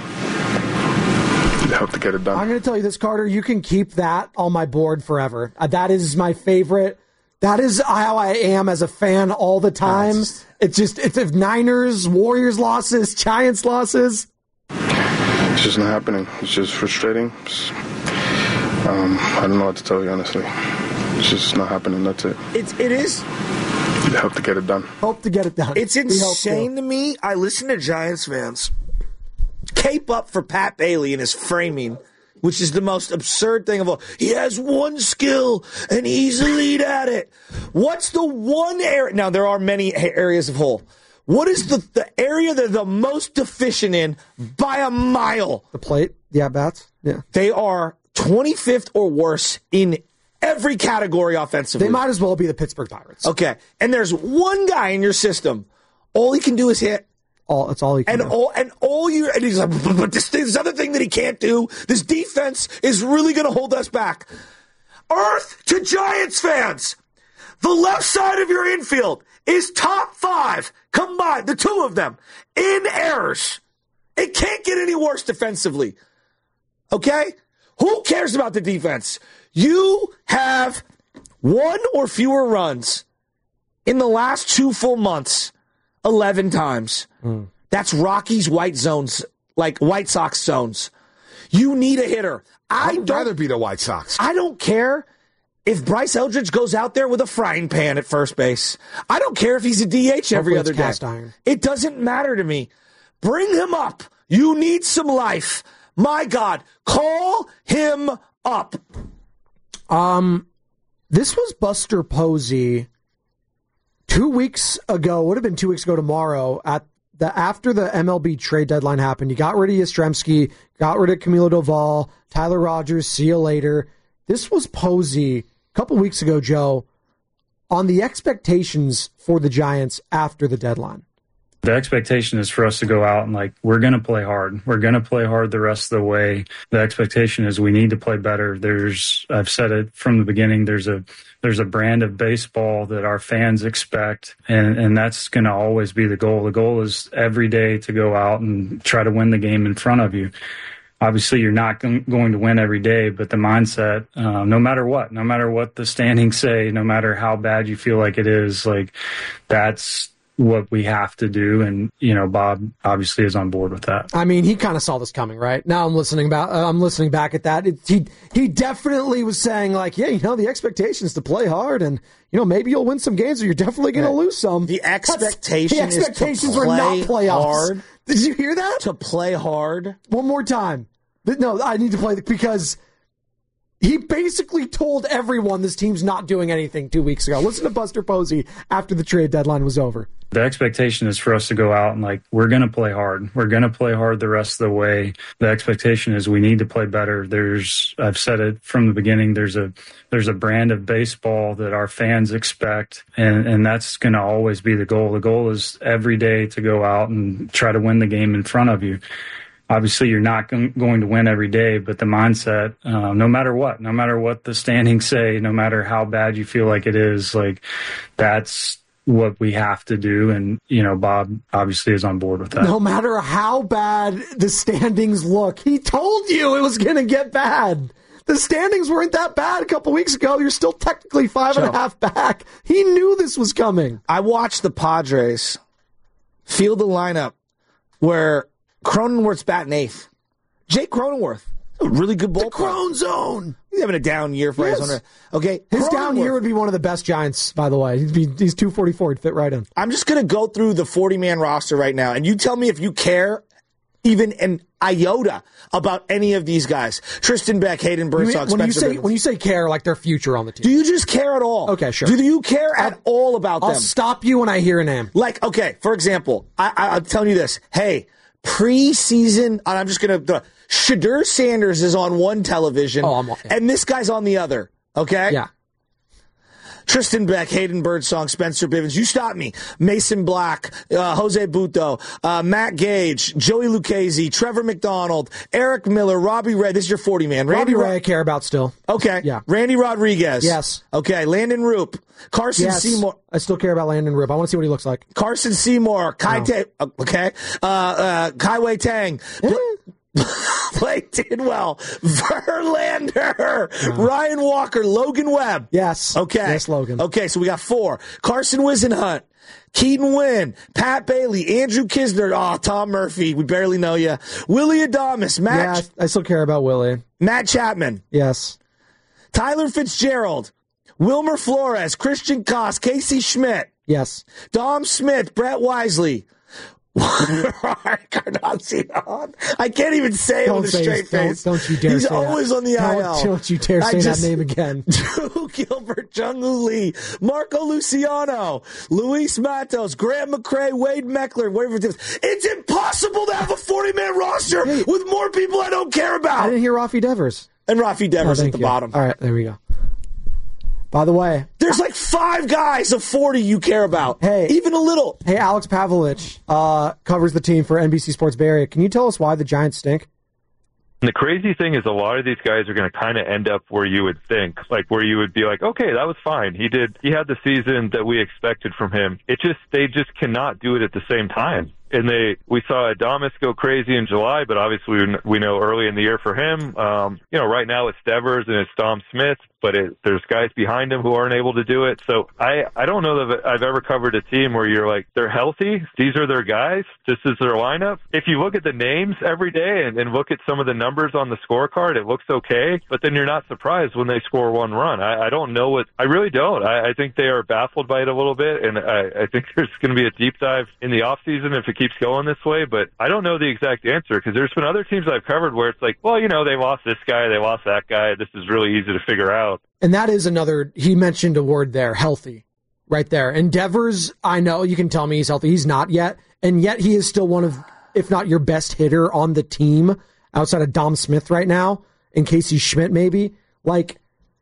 I hope to get it done. I'm going to tell you this, Carter. You can keep that on my board forever. Uh, that is my favorite. That is how I am as a fan all the time. Nice. It's just, it's if Niners, Warriors losses, Giants losses. It's just not happening. It's just frustrating. It's, um, I don't know what to tell you, honestly. It's just not happening. That's it. It's, it is. I hope to get it done. Hope to get it done. It's insane to me. I listen to Giants fans cape up for Pat Bailey and his framing, which is the most absurd thing of all. He has one skill, and he's elite at it. What's the one area? Now, there are many areas of hole. What is the, the area they're the most deficient in by a mile? The plate? The at-bats? Yeah. They are twenty-fifth or worse in every category offensively. They might as well be the Pittsburgh Pirates. Okay. And there's one guy in your system. All he can do is hit. All that's all he can and do. all and all you and he's like, but this, this other thing that he can't do. This defense is really going to hold us back. Earth to Giants fans, the left side of your infield is top five combined, the two of them, in errors. It can't get any worse defensively. Okay? Who cares about the defense? You have one or fewer runs in the last two full months. eleven times. Mm. That's Rockies white zones, like White Sox zones. You need a hitter. I I'd rather be the White Sox. I don't care if Bryce Eldridge goes out there with a frying pan at first base. I don't care if he's a D H every Hopefully other it's day. cast iron. It doesn't matter to me. Bring him up. You need some life. My God, call him up. Um, this was Buster Posey. Two weeks ago, would have been two weeks ago tomorrow, at the after the M L B trade deadline happened, you got rid of Yastrzemski, got rid of Camilo Doval, Tyler Rogers, see you later. This was Posey a couple weeks ago, Joe, on the expectations for the Giants after the deadline. The expectation is for us to go out and, like, we're going to play hard. We're going to play hard the rest of the way. The expectation is we need to play better. There's, I've said it from the beginning, there's a there's a brand of baseball that our fans expect, and, and that's going to always be the goal. The goal is every day to go out and try to win the game in front of you. Obviously, you're not going to win every day, but the mindset, uh, no matter what, no matter what the standings say, no matter how bad you feel like it is, like, that's what we have to do. And, you know, Bob obviously is on board with that. I mean, he kind of saw this coming, right? Now I'm listening about, uh, I'm listening back at that. It, he, he definitely was saying, like, yeah, you know, the expectation is to play hard, and, you know, maybe you'll win some games or you're definitely going to lose some. The expectation That's, the expectations is to were play not playoffs. hard. Did you hear that? To play hard. One more time. No, I need to play the, because He basically told everyone this team's not doing anything two weeks ago. Listen to Buster Posey after the trade deadline was over. The expectation is for us to go out and, like, we're going to play hard. We're going to play hard the rest of the way. The expectation is we need to play better. There's, I've said it from the beginning, there's a there's a brand of baseball that our fans expect, and, and that's going to always be the goal. The goal is every day to go out and try to win the game in front of you. Obviously, you're not going to win every day, but the mindset, uh, no matter what, no matter what the standings say, no matter how bad you feel like it is, like, that's what we have to do. And, you know, Bob obviously is on board with that. No matter how bad the standings look, he told you it was going to get bad. The standings weren't that bad a couple weeks ago. You're still technically five and a half back. He knew this was coming. I watched the Padres field a lineup where Cronenworth's batting eighth. Jake Cronenworth, a really good ballplayer. The Crone Zone. He's having a down year for yes. Arizona. Okay, his down year would be one of the best Giants, by the way. He'd be, he's two forty-four. He'd fit right in. I'm just going to go through the forty-man roster right now, and you tell me if you care even an iota about any of these guys. Tristan Beck, Hayden Birdsong, when Spencer you say Bivens. When you say care, like their future on the team. Do you just care at all? Okay, sure. Do you care at I'll, all about I'll them? I'll stop you when I hear a name. Like, okay, for example, I, I, I'm telling you this. Hey, preseason, and I'm just going to, Shadur Sanders is on one television, oh, I'm okay. and this guy's on the other, okay? Yeah. Tristan Beck, Hayden Birdsong, Spencer Bivens. You stop me. Mason Black, uh, Jose Buto, uh, Matt Gage, Joey Lucchese, Trevor McDonald, Eric Miller, Robbie Ray. This is your forty-man. Robbie Ray Ro- I care about still. Okay. Yeah. Randy Rodriguez. Yes. Okay. Landon Roop. Carson yes. Seymour. I still care about Landon Roop. I want to see what he looks like. Carson Seymour. Kai no. Ta- okay. Uh, uh, Kai Wei Tang. Blake Tidwell, Verlander, no. Ryan Walker, Logan Webb. Yes. Okay. Yes, Logan. Okay, so we got four. Carson Wisenhunt, Keaton Wynn, Pat Bailey, Andrew Kisner, oh, Tom Murphy, we barely know you. Willie Adames, Matt. Yeah, I still care about Willie. Matt Chapman. Yes. Tyler Fitzgerald, Wilmer Flores, Christian Koss, Casey Schmidt. Yes. Dom Smith, Brett Wisely. Carnacion. I can't even say it don't with a straight don't, face. Don't you dare He's say always that. on the I L. Don't, don't you dare say just, that name again. Drew Gilbert, Jung-Woo Lee, Marco Luciano, Luis Matos, Grant McCray, Wade Meckler, whatever it is. It's impossible to have a forty-man roster hey, with more people I don't care about. I didn't hear Rafi Devers. And Rafi Devers oh, at the you. bottom. All right, there we go. By the way, there's like five guys of forty you care about. Hey, even a little. Hey, Alex Pavlovich uh, covers the team for N B C Sports Bay Area. Can you tell us why the Giants stink? And the crazy thing is a lot of these guys are going to kind of end up where you would think, like where you would be like, okay, that was fine. He did, he had the season that we expected from him. It just, they just cannot do it at the same time. And they, we saw Adames go crazy in July, but obviously we know early in the year for him, um, you know, right now it's Devers and it's Dom Smith, but it, there's guys behind him who aren't able to do it. So I, I don't know that I've ever covered a team where you're like, they're healthy. These are their guys. This is their lineup. If you look at the names every day and, and look at some of the numbers on the scorecard, it looks okay, but then you're not surprised when they score one run. I, I don't know what, I really don't. I, I think they are baffled by it a little bit. And I, I think there's going to be a deep dive in the off season if it keeps going this way, but I don't know the exact answer because there's been other teams I've covered where it's like, well, you know, they lost this guy, they lost that guy. This is really easy to figure out. And that is another, he mentioned a word there, healthy, right there. And Devers, I know you can tell me he's healthy. He's not yet. And yet he is still one of, if not your best hitter on the team outside of Dom Smith right now and Casey Schmidt maybe. Like,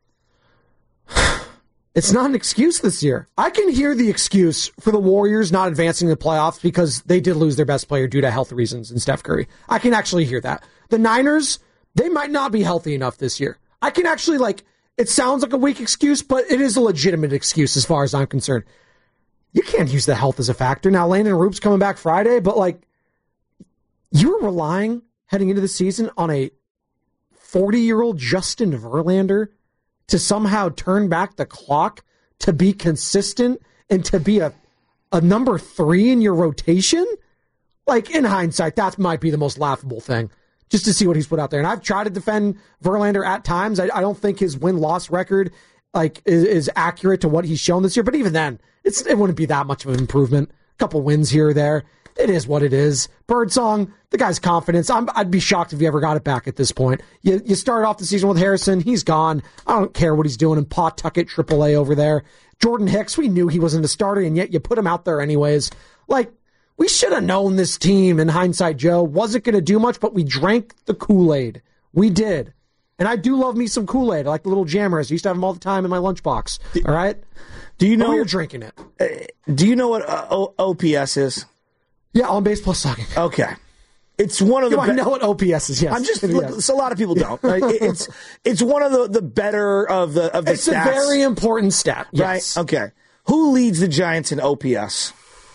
it's not an excuse this year. I can hear the excuse for the Warriors not advancing the playoffs because they did lose their best player due to health reasons in Steph Curry. I can actually hear that. The Niners, they might not be healthy enough this year. I can actually, like, it sounds like a weak excuse, but it is a legitimate excuse as far as I'm concerned. You can't use the health as a factor. Now, Landon Roop's coming back Friday, but, like, you were relying heading into the season on a forty-year-old Justin Verlander to somehow turn back the clock, to be consistent, and to be a, a number three in your rotation? Like, in hindsight, that might be the most laughable thing, just to see what he's put out there. And I've tried to defend Verlander at times. I, I don't think his win-loss record like is, is accurate to what he's shown this year, but even then, it's it wouldn't be that much of an improvement. A couple wins here or there. it is what it is. Birdsong, the guy's confidence. I'm, I'd be shocked if he ever got it back at this point. You, you started off the season with Harrison. He's gone. I don't care what he's doing in Pawtucket triple A over there. Jordan Hicks, we knew he wasn't a starter, and yet you put him out there anyways. Like, we should have known this team, in hindsight, Joe, wasn't going to do much, but we drank the Kool-Aid. We did. And I do love me some Kool-Aid. I like the little jammers. I used to have them all the time in my lunchbox. All right? Do you know you're drinking it? Uh, do you know what uh, o- O P S is? Yeah, on base plus sucking. Okay. It's one of the. Do I be- know what O P S is? Yes. I'm just. yes. Look, so a lot of people don't. Right? It's it's one of the, the better of the of the it's stats. It's a very important stat. Yes. Right. Okay. Who leads the Giants in O P S?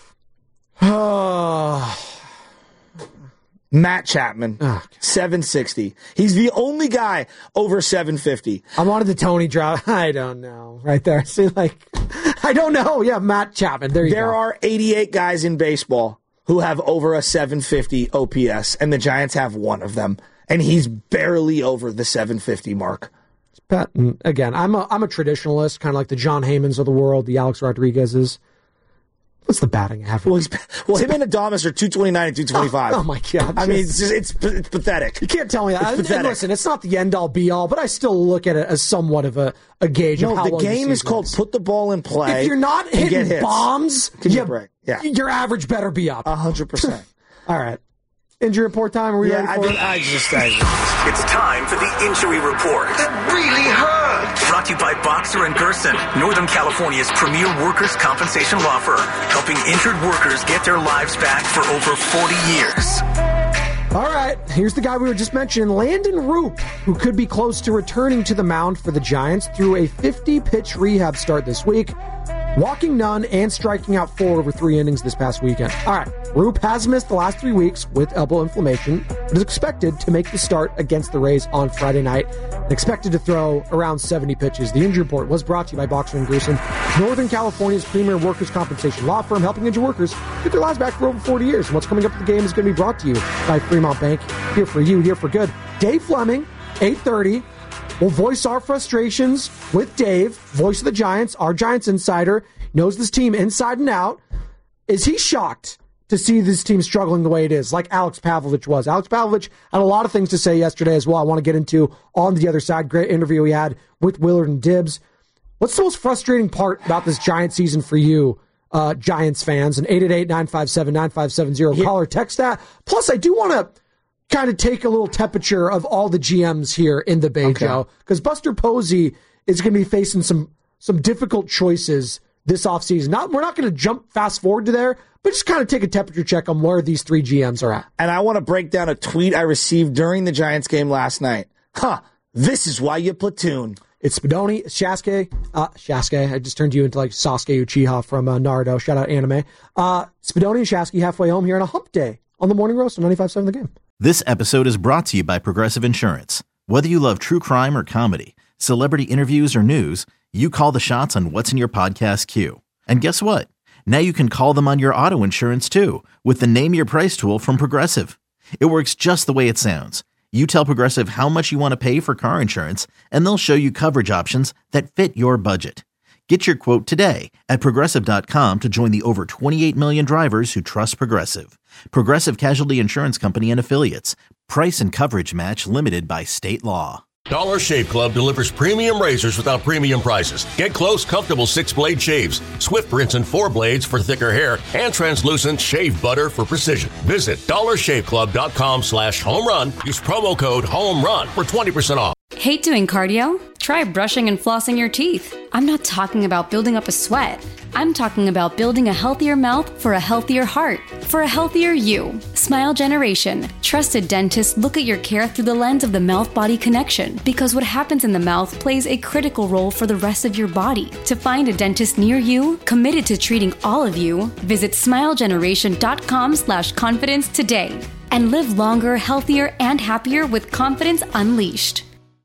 Matt Chapman, oh, seven sixty. He's the only guy over seven fifty. I wanted the Tony drop. I don't know. Right there. See, like, I don't know. Yeah, Matt Chapman. There you there go. There are eighty-eight guys in baseball who have over a seven fifty O P S, and the Giants have one of them, and he's barely over the seven fifty mark. Pat, again, I'm a I'm a traditionalist, kind of like the John Heymans of the world, the Alex Rodriguez's. What's the batting average? Well, he's, well him and Adames are two twenty-nine and two twenty-five. Oh, oh my God. I mean, it's, just, it's it's pathetic. You can't tell me that. It's and, pathetic. and listen, it's not the end-all, be-all, but I still look at it as somewhat of a, a gauge no, of how the long game the is called is. Put the Ball in Play. If you're not hitting bombs, you, break. Yeah. your average better be up. one hundred percent. All right. Injury report time. Are we yeah, ready for I, it? I just, I just... It's time for the injury report. That really hurt. Brought to you by Boxer and Gerson, Northern California's premier workers' compensation law firm, helping injured workers get their lives back for over forty years. All right, here's the guy we were just mentioning, Landon Roop, who could be close to returning to the mound for the Giants through a fifty-pitch rehab start this week, walking none and striking out four over three innings this past weekend. All right, Roop has missed the last three weeks with elbow inflammation, but is expected to make the start against the Rays on Friday night and expected to throw around seventy pitches. The injury report was brought to you by Boxer and Gerson, Northern California's premier workers' compensation law firm, helping injured workers get their lives back for over forty years. And what's coming up in the game is going to be brought to you by Fremont Bank. Here for you, here for good. Dave Fleming, eight thirty. We'll voice our frustrations with Dave, voice of the Giants, our Giants insider, knows this team inside and out. Is he shocked to see this team struggling the way it is, like Alex Pavlovich was? Alex Pavlovich had a lot of things to say yesterday as well. I want to get into on the other side. Great interview we had with Willard and Dibbs. What's the most frustrating part about this Giants season for you, uh, Giants fans? And eight eight eight, nine five seven, nine five seven zero. Call or text that. Plus, I do want to kind of take a little temperature of all the G Ms here in the Bay, okay. Joe, because Buster Posey is going to be facing some some difficult choices this offseason. Not, we're not going to jump fast forward to there, but just kind of take a temperature check on where these three G Ms are at. And I want to break down a tweet I received during the Giants game last night. Huh, this is why you platoon. It's Spadoni, Shasuke, uh, Shasuke, I just turned you into like Sasuke Uchiha from uh, Naruto, shout out anime. Uh, Spadoni and Shasuke halfway home here on a hump day on the Morning Roast on ninety-five point seven The Game. This episode is brought to you by Progressive Insurance. Whether you love true crime or comedy, celebrity interviews or news, you call the shots on what's in your podcast queue. And guess what? Now you can call them on your auto insurance too with the Name Your Price tool from Progressive. It works just the way it sounds. You tell Progressive how much you want to pay for car insurance, and they'll show you coverage options that fit your budget. Get your quote today at Progressive dot com to join the over twenty-eight million drivers who trust Progressive. Progressive Casualty Insurance Company and Affiliates. Price and coverage match limited by state law. Dollar Shave Club delivers premium razors without premium prices. Get close, comfortable six-blade shaves, swift rinse and four blades for thicker hair, and translucent shave butter for precision. Visit dollar shave club dot com slash home run. Use promo code HOMERUN for twenty percent off. Hate doing cardio? Try brushing and flossing your teeth. I'm not talking about building up a sweat. I'm talking about building a healthier mouth for a healthier heart, for a healthier you. Smile Generation. Trusted dentists look at your care through the lens of the mouth-body connection, because what happens in the mouth plays a critical role for the rest of your body. To find a dentist near you, committed to treating all of you, visit smile generation dot com slash confidence today. And live longer, healthier, and happier with confidence unleashed.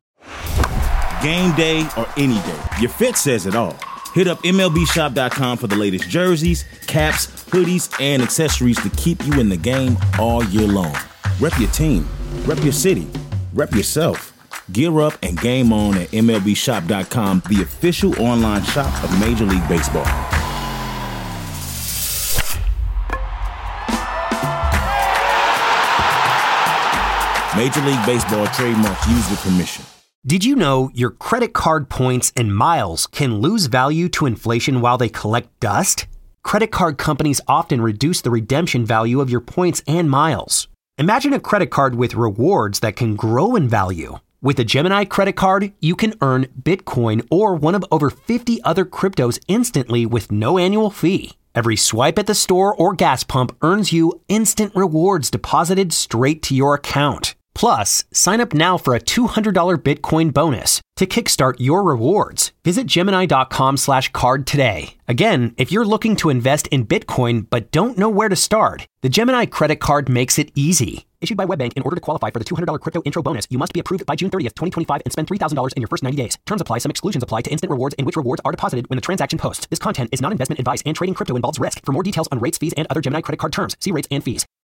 Game day or any day, your fit says it all. Hit up M L B shop dot com for the latest jerseys, caps, hoodies, and accessories to keep you in the game all year long. Rep your team, rep your city, rep yourself. Gear up and game on at M L B shop dot com, the official online shop of Major League Baseball. Major League Baseball trademark used with permission. Did you know your credit card points and miles can lose value to inflation while they collect dust? Credit card companies often reduce the redemption value of your points and miles. Imagine a credit card with rewards that can grow in value. With a Gemini credit card, you can earn Bitcoin or one of over fifty other cryptos instantly with no annual fee. Every swipe at the store or gas pump earns you instant rewards deposited straight to your account. Plus, sign up now for a two hundred dollars Bitcoin bonus to kickstart your rewards. Visit Gemini.com slash card today. Again, if you're looking to invest in Bitcoin but don't know where to start, the Gemini credit card makes it easy. Issued by WebBank, in order to qualify for the two hundred dollars crypto intro bonus, you must be approved by June thirtieth, twenty twenty-five and spend three thousand dollars in your first ninety days. Terms apply. Some exclusions apply to instant rewards in which rewards are deposited when the transaction posts. This content is not investment advice and trading crypto involves risk. For more details on rates, fees, and other Gemini credit card terms, see rates and fees.